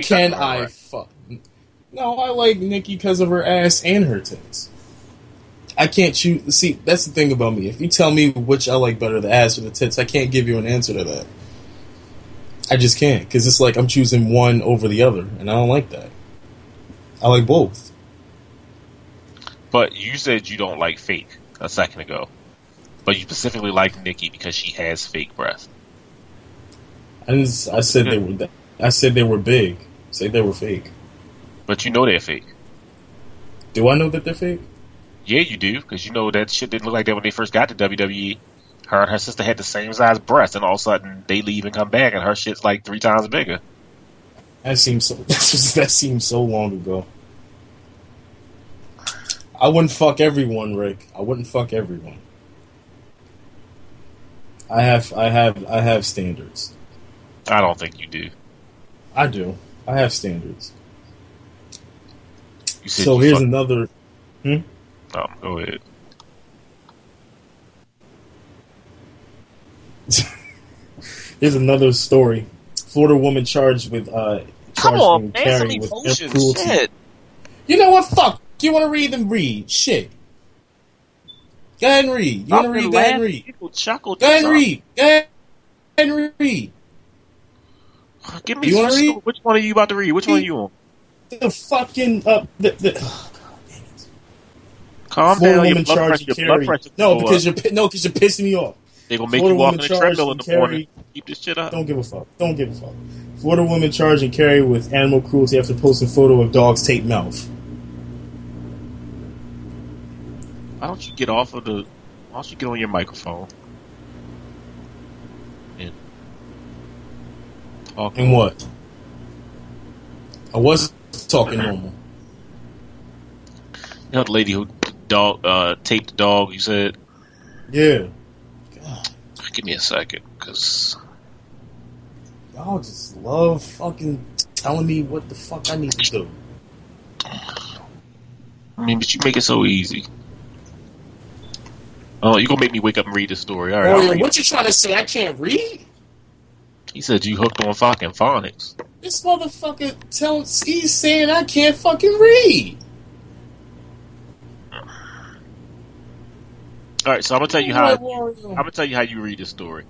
No, I like Nikki because of her ass and her tits. I can't choose. See, that's the thing about me. If you tell me which I like better, the ass or the tits, I can't give you an answer to that. I just can't, because it's like I'm choosing one over the other, and I don't like that. I like both. But you said you don't like fake a second ago. But you specifically like Nikki because she has fake breasts. I said they were. I said they were big. Say they were fake. But you know they're fake. Do I know that they're fake? Yeah, you do, because you know that shit didn't look like that when they first got to WWE. Her and her sister had the same size breasts, and all of a sudden they leave and come back, and her shit's like 3 times bigger. That seems so long ago. I wouldn't fuck everyone, Rick. I wouldn't fuck everyone. I have standards. I don't think you do. I do. I have standards. You said so here's another. Go ahead. Here's another story. Florida woman charged with carrying with cruelty. Shit. You know what? Fuck. You want to read? Then read. Shit. Go ahead and read. You want to read? Go ahead and read. People chuckled. Go ahead and read. Go ahead and read. Give me. You want to read? Which one are you about to read? Which one are you on? The fucking Calm Florida down. Woman charged with carrying. No, because you're pissing me off. They're gonna make you walk in the treadmill in the morning. Keep this shit up. Don't give a fuck. Florida woman charged and carried with animal cruelty after posting photo of dog's taped mouth. Why don't you get off of the? Why don't you get on your microphone? And talk. And what? I was talking normal. You know the lady who taped the dog. You said. Yeah. God. Give me a second, because y'all just love fucking telling me what the fuck I need to do. I mean, but you make it so easy. Oh, you gonna make me wake up and read the story? All right. What you trying to say? I can't read? He said you hooked on fucking phonics. This motherfucker he's saying I can't fucking read. All right, so I'm gonna tell you how you read this story.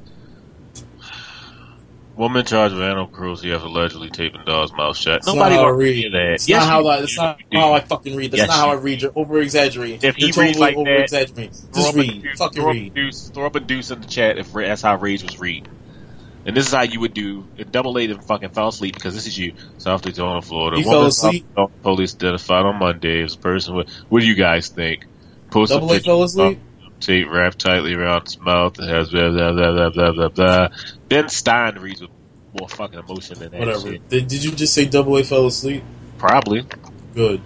Woman charged with animal cruelty after allegedly taping dog's mouth shut. Nobody gonna read that. That's not how I fucking read. That's not how I read. You're over exaggerating. If he totally reads like over that, exaggerating. Just read. Fucking read. Throw up a deuce in the chat if that's how Rage was reading. And this is how you would do. Double A and fucking fell asleep because this is you. South Daytona, Florida. He fell asleep. Police identified on Monday as a person with. What do you guys think? Double A fell asleep. Tape wrapped tightly around his mouth. It has blah blah blah blah blah blah blah. Ben Stein reads with more fucking emotion than that. Whatever. Shit. Did you just say Double A fell asleep? Probably. Good.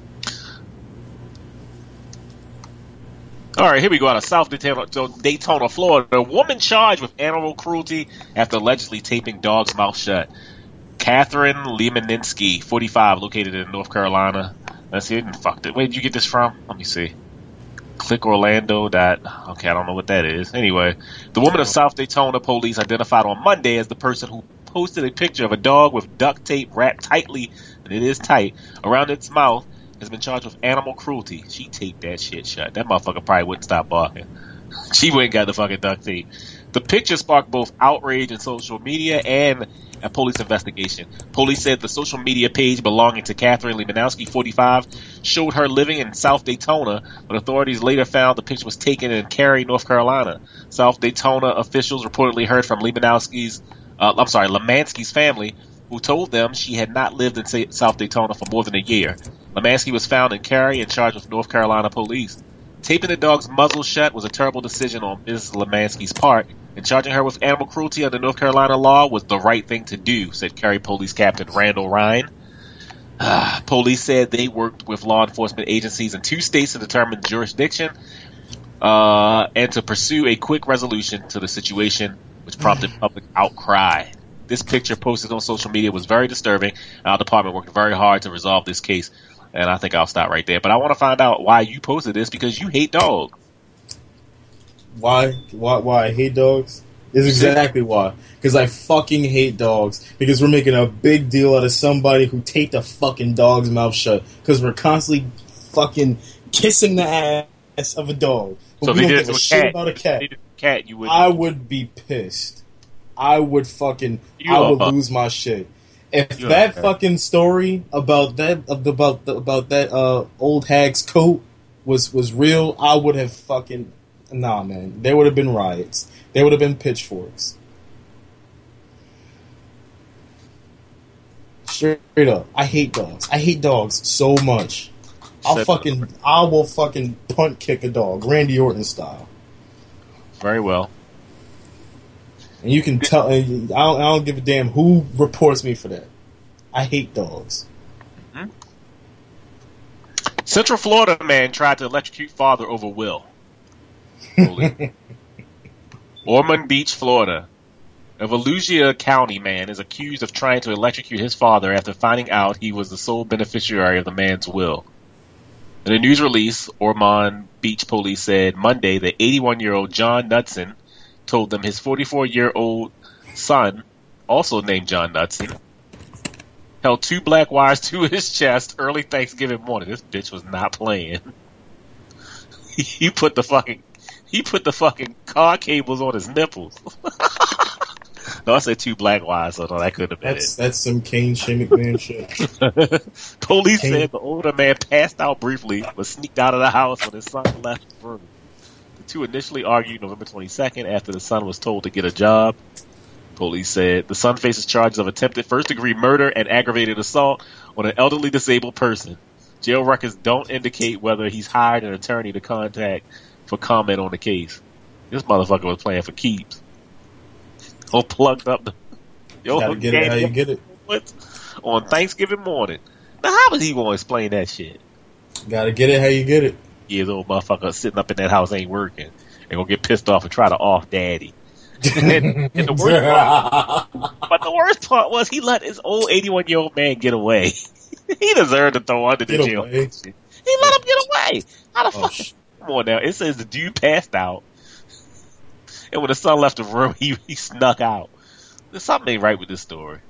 All right, here we go. Out of South Daytona, Florida, a woman charged with animal cruelty after allegedly taping dog's mouth shut. Catherine Liemaninski, 45, located in North Carolina. Let's see. Fuck it. Where did you get this from? Let me see. ClickOrlando. Okay, I don't know what that is. Anyway, the woman of South Daytona police identified on Monday as the person who posted a picture of a dog with duct tape wrapped tightly, and it is tight, around its mouth, has been charged with animal cruelty. She taped that shit shut. That motherfucker probably wouldn't stop barking. She went and got the fucking duct tape. The picture sparked both outrage in social media and a police investigation. Police said the social media page belonging to Catherine Liemaninski, 45, showed her living in South Daytona, but authorities later found the picture was taken in Cary, North Carolina. South Daytona officials reportedly heard from Liemaninski's family, who told them she had not lived in South Daytona for more than a year. Liemaninski was found in Cary and charged with North Carolina police. Taping the dog's muzzle shut was a terrible decision on Ms. Liemaninski's part, and charging her with animal cruelty under North Carolina law was the right thing to do, said Cary Police Captain Randall Ryan. Police said they worked with law enforcement agencies in 2 states to determine jurisdiction and to pursue a quick resolution to the situation, which prompted public outcry. This picture posted on social media was very disturbing. Our department worked very hard to resolve this case, and I think I'll stop right there. But I want to find out why you posted this, because you hate dogs. Why I hate dogs? Is exactly why. Because I fucking hate dogs. Because we're making a big deal out of somebody who taped a fucking dog's mouth shut. Because we're constantly fucking kissing the ass of a dog. But So we if they don't did it give to a a shit cat, about a cat. Cat, you would. I would be pissed. I would lose my shit. If that fucking story about that old hag's coat was real, I would have fucking man. There would have been riots. There would have been pitchforks. Straight up, I hate dogs. I hate dogs so much. I will fucking punt kick a dog, Randy Orton style. Very well. And you can tell. I don't give a damn who reports me for that. I hate dogs. Mm-hmm. Central Florida man tried to electrocute father over will. Ormond Beach, Florida. A Volusia County man is accused of trying to electrocute his father after finding out he was the sole beneficiary of the man's will. In a news release, Ormond Beach police said Monday that 81-year-old John Knudsen told them his 44-year-old son, also named John Knudsen, held 2 black wires to his chest early Thanksgiving morning. This bitch was not playing. He put the fucking car cables on his nipples. No, I said 2 black wires, so no, that couldn't have been it. That's some Kane Shimmick man shit. Police said the older man passed out briefly, but sneaked out of the house when his son left the room. The two initially argued November 22nd after the son was told to get a job. Police said the son faces charges of attempted first-degree murder and aggravated assault on an elderly disabled person. Jail records don't indicate whether he's hired an attorney to contact for comment on the case. This motherfucker was playing for keeps. All plugged up. Gotta get it how you get it. On Thanksgiving morning. Now, how was he going to explain that shit? Gotta get it how you get it. Years old motherfucker sitting up in that house ain't working. And gonna get pissed off and try to off daddy. and the worst part was he let his old 81-year-old man get away. He deserved to throw under the jail. He let him get away. How the fuck? Come on now. It says the dude passed out. And when the son left the room, he snuck out. There's something ain't right with this story.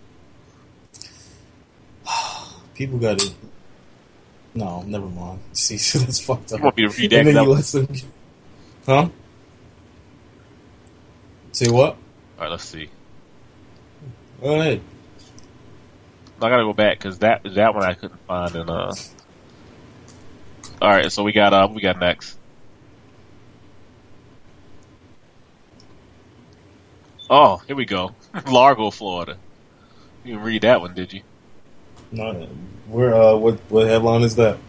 People got it. No, never mind. See, that's fucked up. You want me to read that? And then you let them... Huh? Say what? Alright, let's see. Go ahead. I gotta go back because that one I couldn't find. And alright, so we got next. Oh, here we go. Largo, Florida. You didn't read that one, did you? No. Where? What headline is that?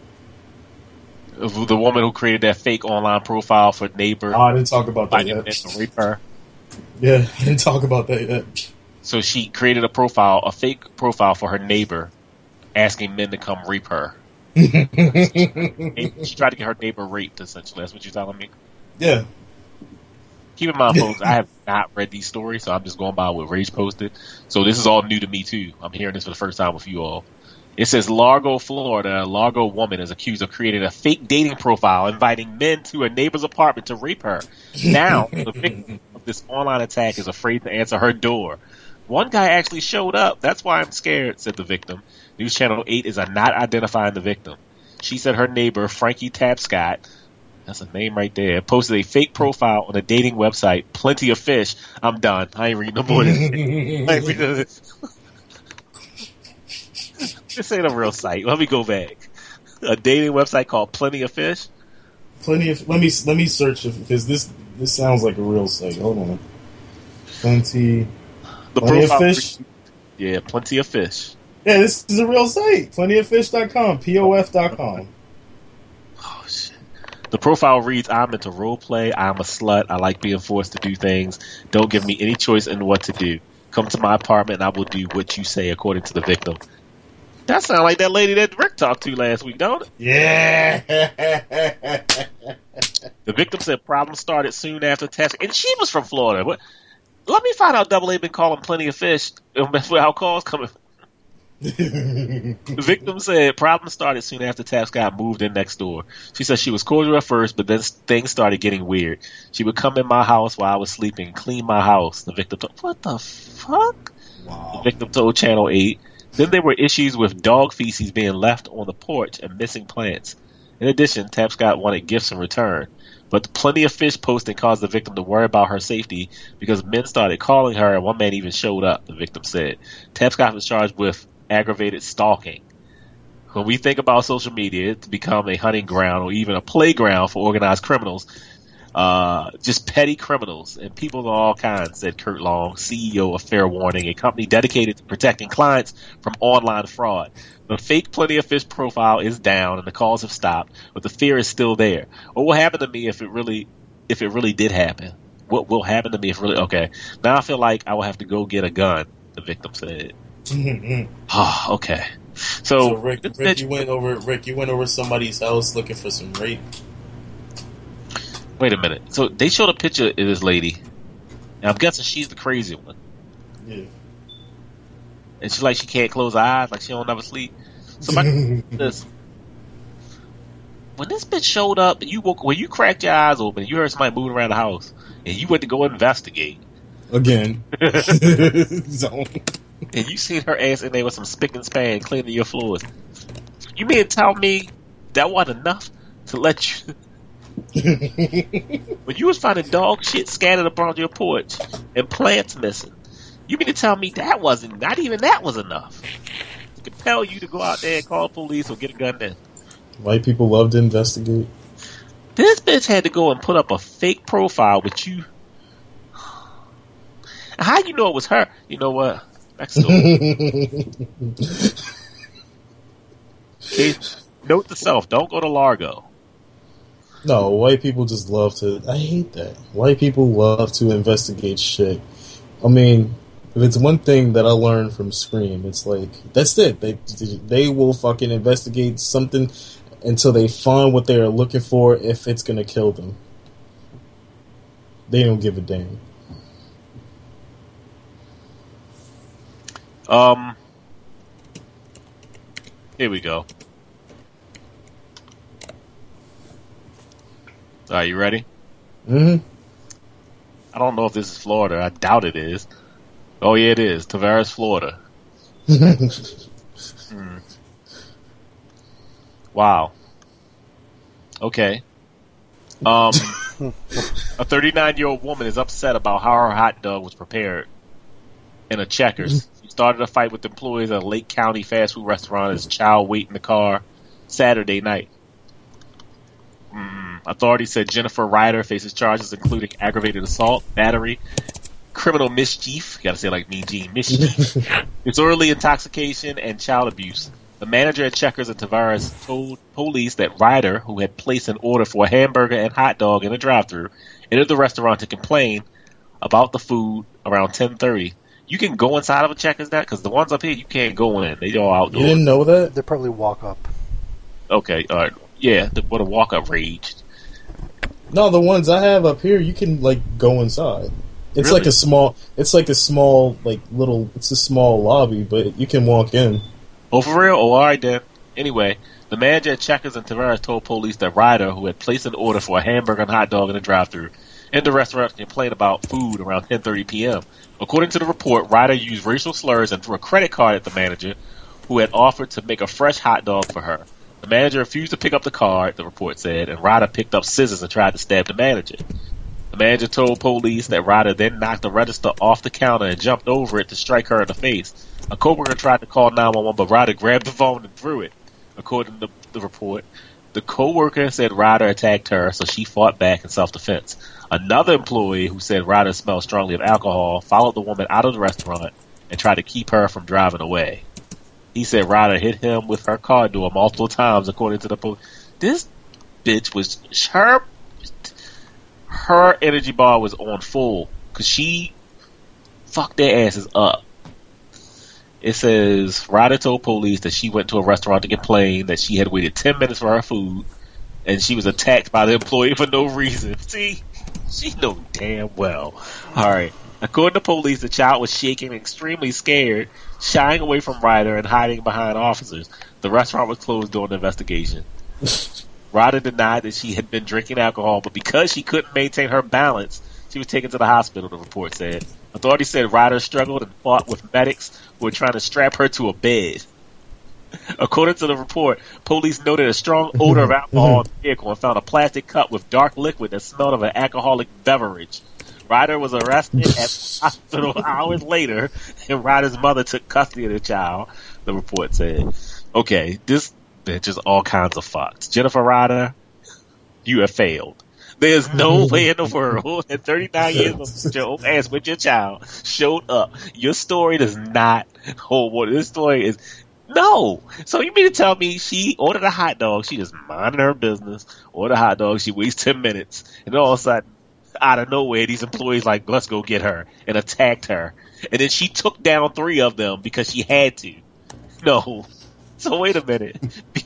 The woman who created that fake online profile for Neighbor. Oh, I didn't talk about that yet. To rape her. Yeah, I didn't talk about that yet. So she created a fake profile for her neighbor, asking men to come rape her. She tried to get her neighbor raped, essentially. That's what you're telling me? Yeah. Keep in mind, folks, I have not read these stories, so I'm just going by what Rage posted. So this is all new to me, too. I'm hearing this for the first time with you all. It says Largo, Florida. A Largo woman is accused of creating a fake dating profile, inviting men to a neighbor's apartment to rape her. Now, the victim of this online attack is afraid to answer her door. One guy actually showed up. That's why I'm scared, said the victim. News Channel 8 is not identifying the victim. She said her neighbor, Frankie Tapscott, that's a name right there, posted a fake profile on a dating website, Plenty of Fish. I'm done. I ain't reading no more than this. This ain't a real site. Let me go back. A dating website called Plenty of Fish? Let me search it, because this sounds like a real site. Hold on. Plenty of Fish? Yeah, Plenty of Fish. Yeah, this is a real site. Plentyoffish.com. POF.com. Oh, shit. The profile reads, I'm into role play. I'm a slut. I like being forced to do things. Don't give me any choice in what to do. Come to my apartment and I will do what you say, according to the victim. That sounds like that lady that Rick talked to last week, don't it? Yeah. The victim said problems started soon after testing. And she was from Florida. Let me find out Double A been calling Plenty of Fish. That's where our calls coming from. The victim said problems started soon after Tapscott moved in next door. She said she was cordial at first, but then things started getting weird. She would come in my house while I was sleeping, clean my house. The victim told, what the fuck? Wow. The victim told Channel 8. Then there were issues with dog feces being left on the porch and missing plants. In addition, Tapscott wanted gifts in return. But the Plenty of Fish posting caused the victim to worry about her safety because men started calling her and one man even showed up, the victim said. Tapscott was charged with aggravated stalking. When we think about social media, it's become a hunting ground or even a playground for organized criminals. Just petty criminals and people of all kinds, said Kurt Long, CEO of Fair Warning, a company dedicated to protecting clients from online fraud. The fake Plenty of Fish profile is down and the calls have stopped, but the fear is still there. What will happen to me if it really did happen? What will happen to me if really? Okay, now I feel like I will have to go get a gun, the victim said. Okay. So Rick, you went over somebody's house looking for some rape. Wait a minute. So they showed a picture of this lady, and I'm guessing she's the crazy one. Yeah. And she's like she can't close her eyes, like she don't never sleep. Somebody this. When this bitch showed up, when you cracked your eyes open, you heard somebody moving around the house, and you went to go investigate. Again. And you seen her ass in there with some spick and span cleaning your floors. You mean to tell me that wasn't enough to let you... When you was finding dog shit scattered around your porch and plants missing, you mean to tell me that wasn't, not even that was enough to compel you to go out there and call police or get a gun then? White people love to investigate. This bitch had to go and put up a fake profile with you. How you know it was her? You know what? Next door. Okay, note to self, don't go to Largo. No, white people just love to... I hate that. White people love to investigate shit. I mean, if it's one thing that I learned from Scream, it's like, that's it. They will fucking investigate something until they find what they are looking for if it's going to kill them. They don't give a damn. Here we go. Are you ready? Mm-hmm. I don't know if this is Florida. I doubt it is. Oh, yeah, it is. Tavares, Florida. Wow. Okay. A 39-year-old woman is upset about how her hot dog was prepared in a Checkers. She started a fight with employees at a Lake County fast food restaurant as a child waited in the car Saturday night. Authorities said Jennifer Ryder faces charges including aggravated assault, battery, criminal mischief, you gotta say it like Mean Gene, mischief, disorderly intoxication, and child abuse. The manager at Checkers in Tavares told police that Ryder, who had placed an order for a hamburger and hot dog in a drive-thru, entered the restaurant to complain about the food around 10:30. You can go inside of a Checkers now? Because the ones up here, you can't go in. They all outdoors. You didn't know that? They probably walk up. Okay, all right. Yeah, what a walk-up rage. No, the ones I have up here, you can like go inside. It's Really? like a small, it's a small lobby, but you can walk in. Oh, for real? Oh, all right then. Anyway, the manager at Checkers in Tavares told police that Ryder, who had placed an order for a hamburger and hot dog in a drive-thru, entered the restaurant to complain about food around 10:30 p.m. According to the report, Ryder used racial slurs and threw a credit card at the manager, who had offered to make a fresh hot dog for her. The manager refused to pick up the card, the report said, and Ryder picked up scissors and tried to stab the manager. The manager told police that Ryder then knocked the register off the counter and jumped over it to strike her in the face. A coworker tried to call 911, but Ryder grabbed the phone and threw it. According to the report, the coworker said Ryder attacked her, so she fought back in self-defense. Another employee who said Ryder smelled strongly of alcohol followed the woman out of the restaurant and tried to keep her from driving away. He said Ryder hit him with her car door multiple times, according to the police. This bitch was her energy bar was on full because she fucked their asses up. It says Ryder told police that she went to a restaurant to complain that she had waited 10 minutes for her food and she was attacked by the employee for no reason. See, she knew damn well. All right. According to police, the child was shaking, extremely scared, shying away from Ryder and hiding behind officers. The restaurant was closed during the investigation. Ryder denied that she had been drinking alcohol, but because she couldn't maintain her balance, she was taken to the hospital, the report said. Authorities said Ryder struggled and fought with medics who were trying to strap her to a bed. According to the report, police noted a strong odor of alcohol in the vehicle and found a plastic cup with dark liquid that smelled of an alcoholic beverage. Ryder was arrested at the hospital hours later, and Ryder's mother took custody of the child, the report said. Okay, this bitch is all kinds of fucked. Jennifer Ryder, you have failed. There's no way in the world that 39 years of your old ass with your child showed up. Your story does not hold water. This story is no. So you mean to tell me she ordered a hot dog, she just minding her business, ordered a hot dog, she waits 10 minutes, and all of a sudden, out of nowhere, these employees like, let's go get her, and attacked her. And then she took down 3 of them because she had to. No. So wait a minute.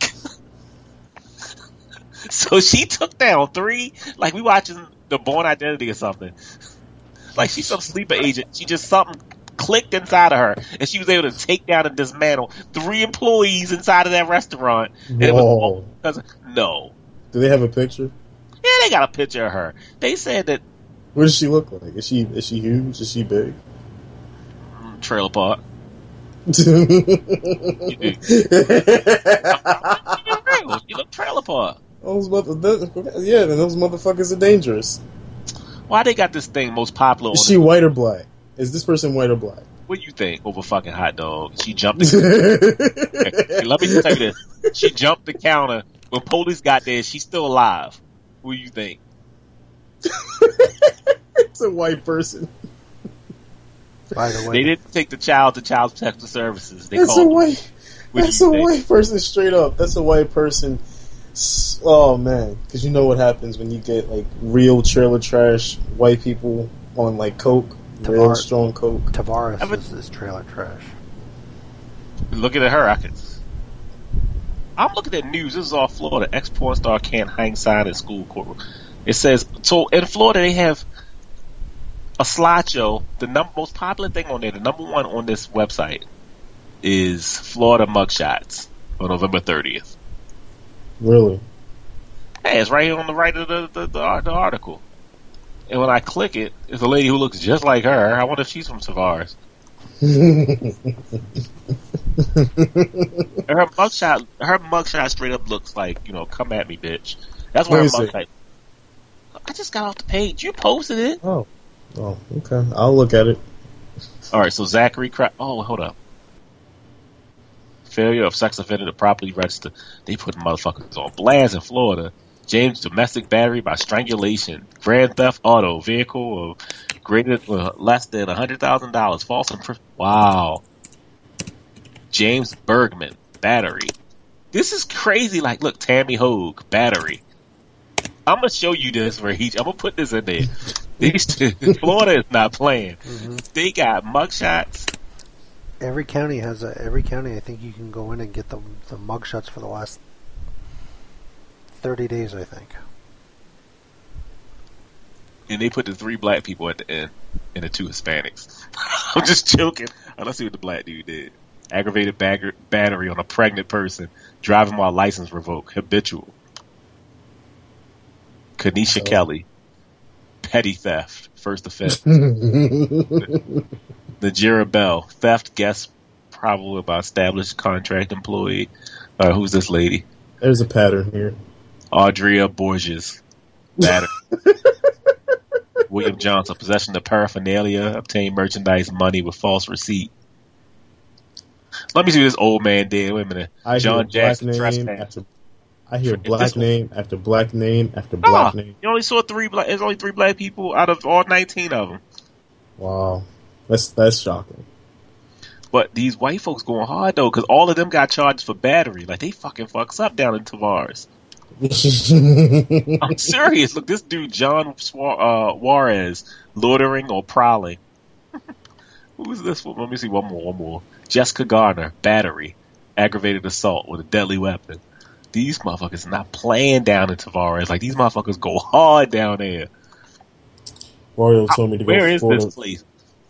So she took down 3, like we watching The Bourne Identity or something. Like she's some sleeper agent. She just something clicked inside of her, and she was able to take down and dismantle 3 employees inside of that restaurant. And it was all because no. Do they have a picture? Yeah, they got a picture of her. They said that. What does she look like? Is she huge? Is she big? Trailer park. You look trailer park. Those motherfuckers are dangerous. Why they got this thing most popular? Is she white or black? Is this person white or black? What do you think over fucking hot dog? She jumped the hey, let me tell you this. She jumped the counter. When police got there, she's still alive. What do you think? It's a white person. By the way, they didn't take the child to Child Protective Services. That's a white person straight up. That's a white person. Oh man, because you know what happens when you get like real trailer trash white people on like coke, real strong coke. Tavares is trailer trash. Looking at her, I'm looking at news. This is all Florida. Ex-porn star can't hang sign in school courtroom. It says, so in Florida they have a slideshow. The most popular thing on there, the number 1 on this website, is Florida mugshots on November 30th. Really? Hey, it's right here on the right of the article. And when I click it, it's a lady who looks just like her. I wonder if she's from Tavares. Her mugshot straight up looks like, come at me, bitch. That's what her mugshot. I just got off the page. You posted it. Oh, okay. I'll look at it. All right. So Zachary, hold up. Failure of sex offender to properly register. They put motherfuckers on blast in Florida. James, domestic battery by strangulation. Grand theft auto vehicle of less than $100,000. False imprisonment. Wow. James Bergman, battery. This is crazy. Like, look, Tammy Hogue, battery. I'm gonna show you this I'm gonna put this in there. Florida is not playing. Mm-hmm. They got mugshots. Every county, I think you can go in and get the mugshots for the last 30 days, I think. And they put the 3 black people at the end and the 2 Hispanics. I'm just joking. Let's see what the black dude did. Aggravated battery on a pregnant person. Driving while license revoked. Habitual. Kanisha Kelly. Petty theft. First offense. Najira Bell. Theft, guess probable about established contract employee. Who's this lady? There's a pattern here. Audria Borges. Battery. William Johnson. Possession of paraphernalia. Obtained merchandise money with false receipt. Let me see what this old man did. Wait a minute. John Jackson. I hear black name after black name after black name. You only saw 3 black. There's only 3 black people out of all 19 of them. Wow, that's shocking. But these white folks going hard though, because all of them got charged for battery. Like they fucking fucks up down in Tavares. I'm serious. Look, this dude John Juarez, loitering or prowling. Who is this one? Let me see one more. Jessica Garner, battery, aggravated assault with a deadly weapon. These motherfuckers not playing down in Tavares. Like, these motherfuckers go hard down there. Mario told me to go to Florida. Where is this place?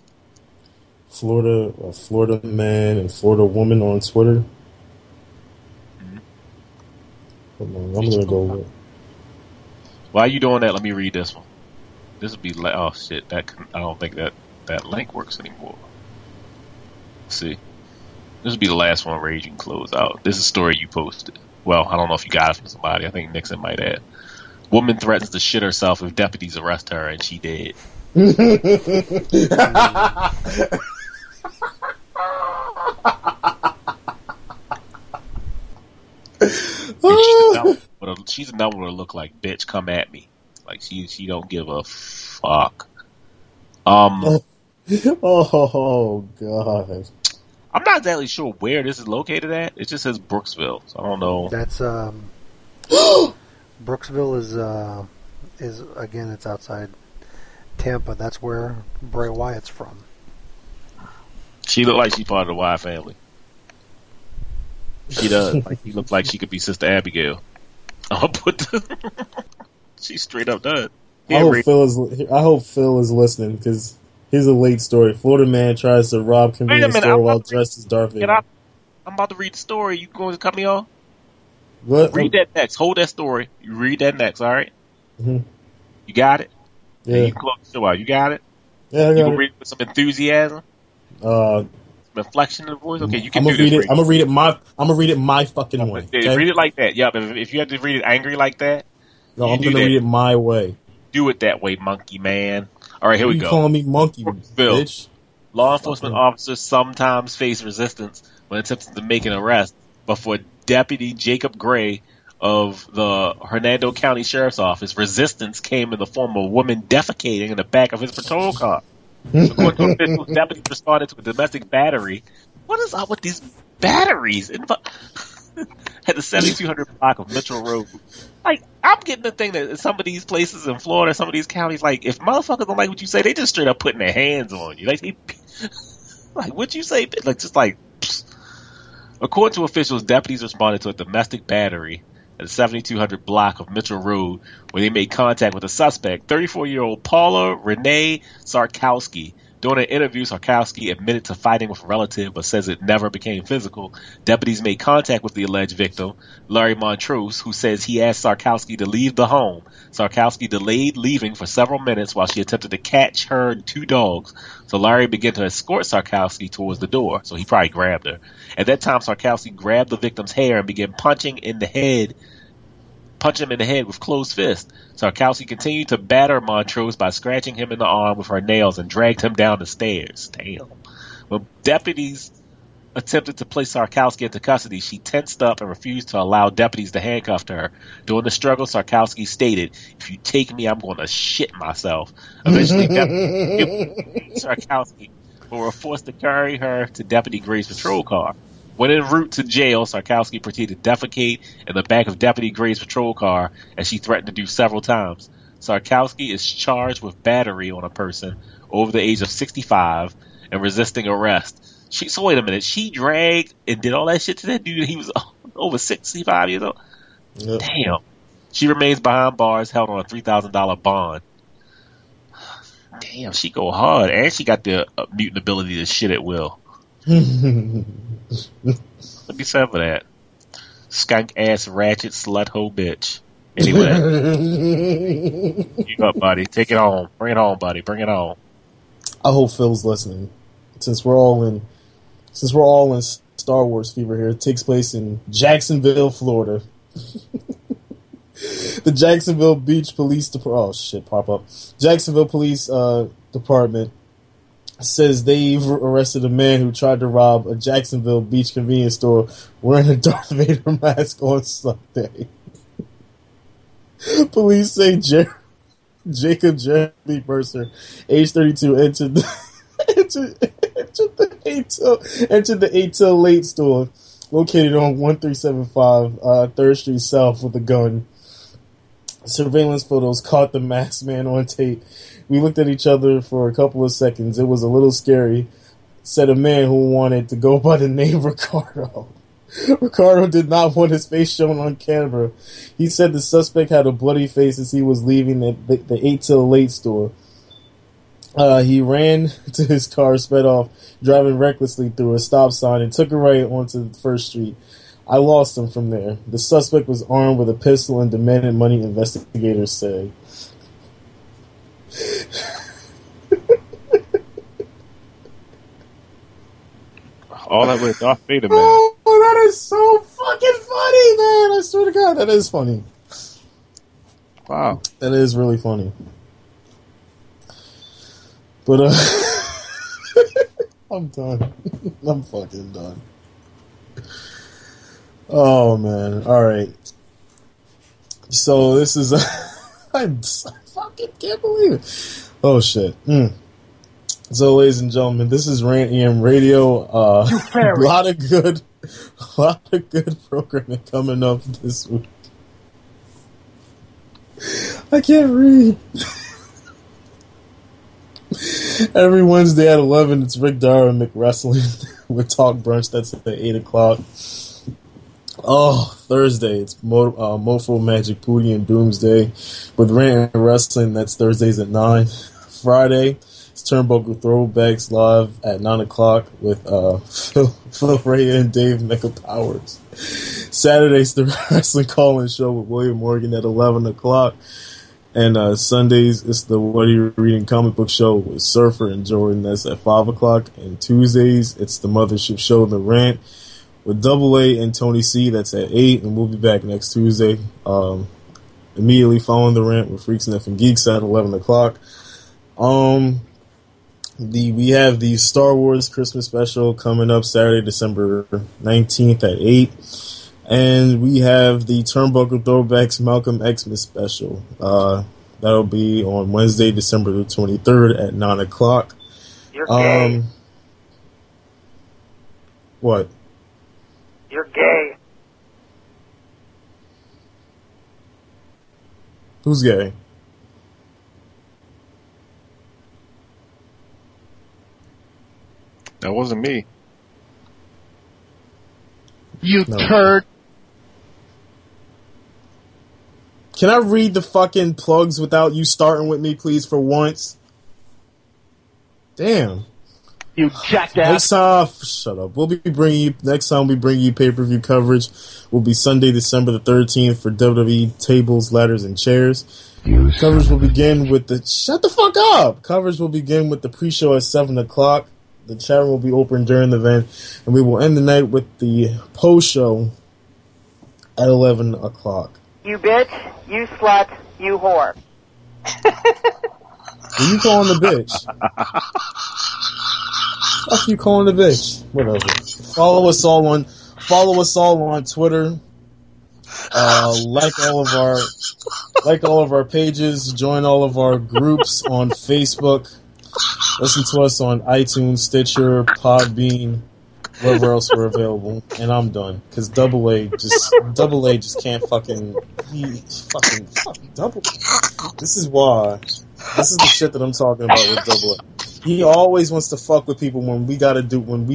Florida man and Florida woman on Twitter. Mm-hmm. Hold on, I'm going to go look. While you doing that, let me read this one. This would be oh shit, I don't think that link works anymore. Let's see. This will be the last one where you can close out. This is a story you posted. Well, I don't know if you got it from somebody. I think Nixon might have. Woman threatens to shit herself if deputies arrest her, and she did. She's another one to look like, bitch, come at me. Like, she don't give a fuck. Oh, God. I'm not exactly sure where this is located at. It just says Brooksville, so I don't know. That's, Brooksville is again, it's outside Tampa. That's where Bray Wyatt's from. She looked like she's part of the Wyatt family. She does. Like, she looks like she could be Sister Abigail. I'll put she straight up does. I hope Phil is listening, because here's a late story. Florida man tries to rob convenience store while dressed as Darth Vader. I'm about to read the story. You going to cut me off? What? Read that next. Hold that story. You read that next, all right? Mm-hmm. You got it? Yeah. You close the show out. You got it? Yeah, I got you it. can read it with some enthusiasm? Some inflection in the voice? Okay, you can do this. I'm gonna read it my fucking way. Okay? Read it like that. Yeah, but if you have to read it angry like that, no, I'm gonna read it my way. Do it that way, monkey man. All right, here we go. You calling me monkey, bitch? Law enforcement officers sometimes face resistance when attempting to make an arrest, but for Deputy Jacob Gray of the Hernando County Sheriff's Office, resistance came in the form of a woman defecating in the back of his patrol car. According to officials, deputies responded to a domestic battery. What is up with these batteries? At the 7200 block of Mitchell Road. Like, I'm getting the thing that some of these places in Florida, some of these counties, like, if motherfuckers don't like what you say, they just straight up putting their hands on you. Like, what'd you say? Like, just like, psst. According to officials, deputies responded to a domestic battery at the 7200 block of Mitchell Road, where they made contact with a suspect, 34-year-old Paula Renee Sarkowski. During an interview, Sarkowski admitted to fighting with a relative, but says it never became physical. Deputies made contact with the alleged victim, Larry Montrose, who says he asked Sarkowski to leave the home. Sarkowski delayed leaving for several minutes while she attempted to catch her and two dogs. So Larry began to escort Sarkowski towards the door. So he probably grabbed her. At that time, Sarkowski grabbed the victim's hair and began punching him in the head with closed fists. Sarkowski continued to batter Montrose by scratching him in the arm with her nails and dragged him down the stairs. Damn. When deputies attempted to place Sarkowski into custody, she tensed up and refused to allow deputies to handcuff her. During the struggle, Sarkowski stated, "If you take me, I'm going to shit myself." Eventually, Sarkowski were forced to carry her to Deputy Gray's patrol car. When en route to jail, Sarkowski proceeded to defecate in the back of Deputy Gray's patrol car, as she threatened to do several times. Sarkowski is charged with battery on a person over the age of 65 and resisting arrest. So wait a minute, she dragged and did all that shit to that dude. He was over 65 years old. Yep. Damn. She remains behind bars, held on a $3,000 bond. Damn, she go hard, and she got the mutant ability to shit at will. Let me say for that. Skunk ass ratchet slut hoe bitch. Anyway. You up, buddy. Take it home. Bring it home, buddy. Bring it home. I hope Phil's listening. Since we're all in Star Wars fever here, it takes place in Jacksonville, Florida. The Jacksonville Beach Police Jacksonville Police Department says they've arrested a man who tried to rob a Jacksonville Beach convenience store wearing a Darth Vader mask on Sunday. Police say Jacob Jeremy Mercer, age 32, entered the 8 Late store located on 1375 3rd Street South with a gun. Surveillance photos caught the masked man on tape. We looked at each other for a couple of seconds. It was a little scary, said a man who wanted to go by the name Ricardo. Ricardo did not want his face shown on camera. He said the suspect had a bloody face as he was leaving the 8 Late store. He ran to his car, sped off, driving recklessly through a stop sign, and took a right onto 1st Street. I lost him from there. The suspect was armed with a pistol and demanded money, investigators say. All that with Darth Vader, man. Oh, that is so fucking funny, man. I swear to God, that is funny. Wow. That is really funny. But, I'm done. I'm fucking done. Oh, man. Alright. So, this is... I fucking can't believe it. Oh, shit. So, ladies and gentlemen, this is Rant EM Radio. A lot of good programming coming up this week. I can't read. Every Wednesday at 11, it's Rick Darwin McWrestling with Talk Brunch. That's at 8 o'clock. Oh, Thursday, it's Mofo, Magic, Pooty, and Doomsday with Rant and Wrestling. That's Thursdays at 9. Friday, it's Turnbuckle Throwbacks live at 9 o'clock with Phil Ray and Dave Mecha Powers. Saturday's the Wrestling Call-In Show with William Morgan at 11 o'clock. And Sundays, it's the What Are You Reading comic book show with Surfer and Jordan. That's at 5 o'clock. And Tuesdays, it's the Mothership Show, The Rant, with Double A and Tony C. That's at 8. And we'll be back next Tuesday. Immediately following The Rant with Freaks and F and Geeks at 11 o'clock. We have the Star Wars Christmas special coming up Saturday, December 19th at 8. And we have the Turnbuckle Throwbacks Malcolm Xmas special. That'll be on Wednesday, December the 23rd at 9 o'clock. You're gay. What? You're gay. Who's gay? That wasn't me. You turd. Can I read the fucking plugs without you starting with me, please, for once? Damn. You jackass. Next time, shut up. Next time we bring you pay-per-view coverage will be Sunday, December the 13th for WWE Tables, Ladders, and Chairs. Coverage will begin with shut the fuck up! Coverage will begin with the pre-show at 7 o'clock. The chat room will be open during the event, and we will end the night with the post-show at 11 o'clock. You bitch, you slut, you whore. Who you calling the bitch? Fuck you calling the bitch. Whatever. Follow us all on Twitter. Like all of our pages. Join all of our groups on Facebook. Listen to us on iTunes, Stitcher, Podbean, wherever else we're available. And I'm done because Double A just can't fucking Double. This is why. This is the shit that I'm talking about with Double A. He always wants to fuck with people when I'm trying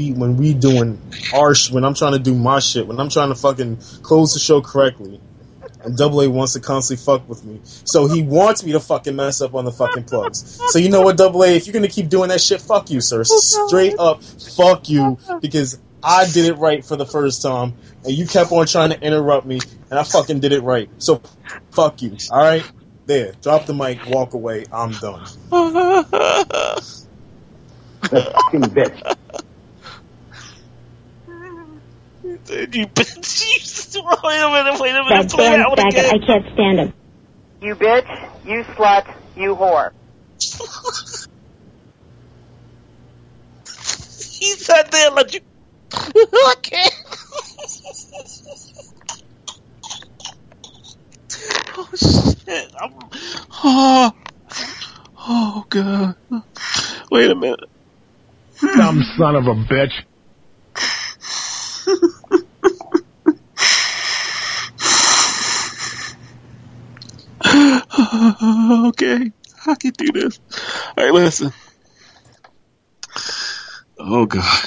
to do my shit, when I'm trying to fucking close the show correctly. And Double A wants to constantly fuck with me. So he wants me to fucking mess up on the fucking plugs. So you know what, Double A, if you're gonna keep doing that shit, fuck you, sir. Straight up, fuck you, because I did it right for the first time, and you kept on trying to interrupt me, and I fucking did it right. So, fuck you, alright? There, drop the mic, walk away, I'm done. That fucking bitch. You bitch. Wait a minute. That damn faggot, I can't stand him. You bitch, you slut, you whore. He sat there and let you... I can't. Oh, shit. Oh, God. Wait a minute. Dumb son of a bitch. Okay, I can do this. All right, listen. Oh God.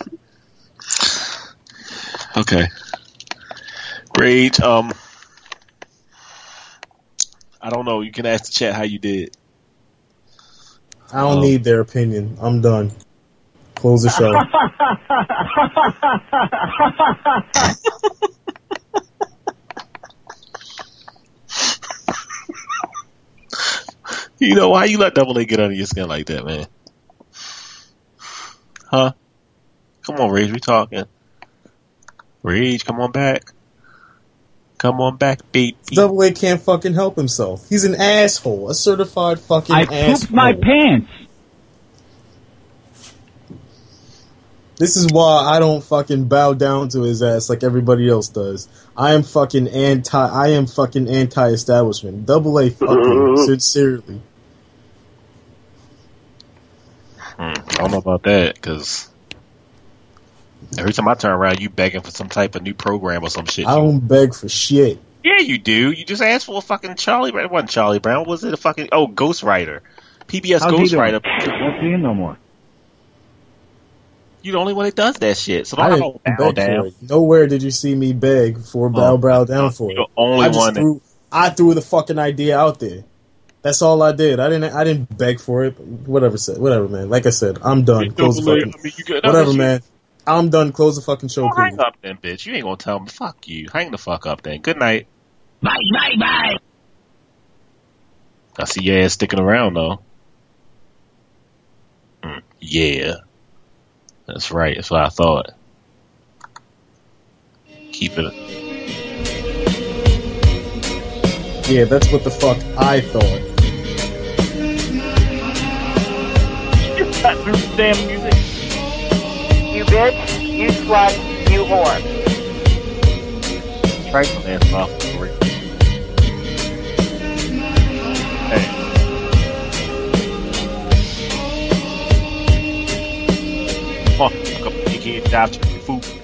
Okay. Rage. I don't know. You can ask the chat how you did. I don't need their opinion. I'm done. Close the show. You know, why you let Double A get under your skin like that, man? Huh? Come on, Rage, we talking. Rage, come on back. Come on back, baby. Double A can't fucking help himself. He's an asshole. A certified fucking asshole. I pooped my pants. This is why I don't fucking bow down to his ass like everybody else does. I am fucking anti-establishment. Double A fucking sincerely. I don't know about that, because every time I turn around, you begging for some type of new program or some shit. I don't beg for shit. Yeah, you do. You just asked for a fucking Charlie Brown. It wasn't Charlie Brown. What was it? A fucking Ghostwriter. PBS Ghostwriter. What's he in no more? You the only one that does that shit. So I don't didn't bow beg for down. it. Nowhere did you see me beg for bow down for it. You're the only one. I threw the fucking idea out there. That's all I did. I didn't beg for it. Whatever, man. Like I said, I'm done. Close the fucking. Whatever, man. I'm done. Close the fucking show. Hang up then, bitch. You ain't gonna tell me. Fuck you. Hang the fuck up then. Good night. Bye, bye, bye. I see your ass sticking around though. Yeah. That's right. That's what I thought. Keep it. Yeah, that's what the fuck I thought. You got through the damn music. You bitch, you slut, you whore. Try some ass off the ring. Hey. Come on, you can't dive to your food.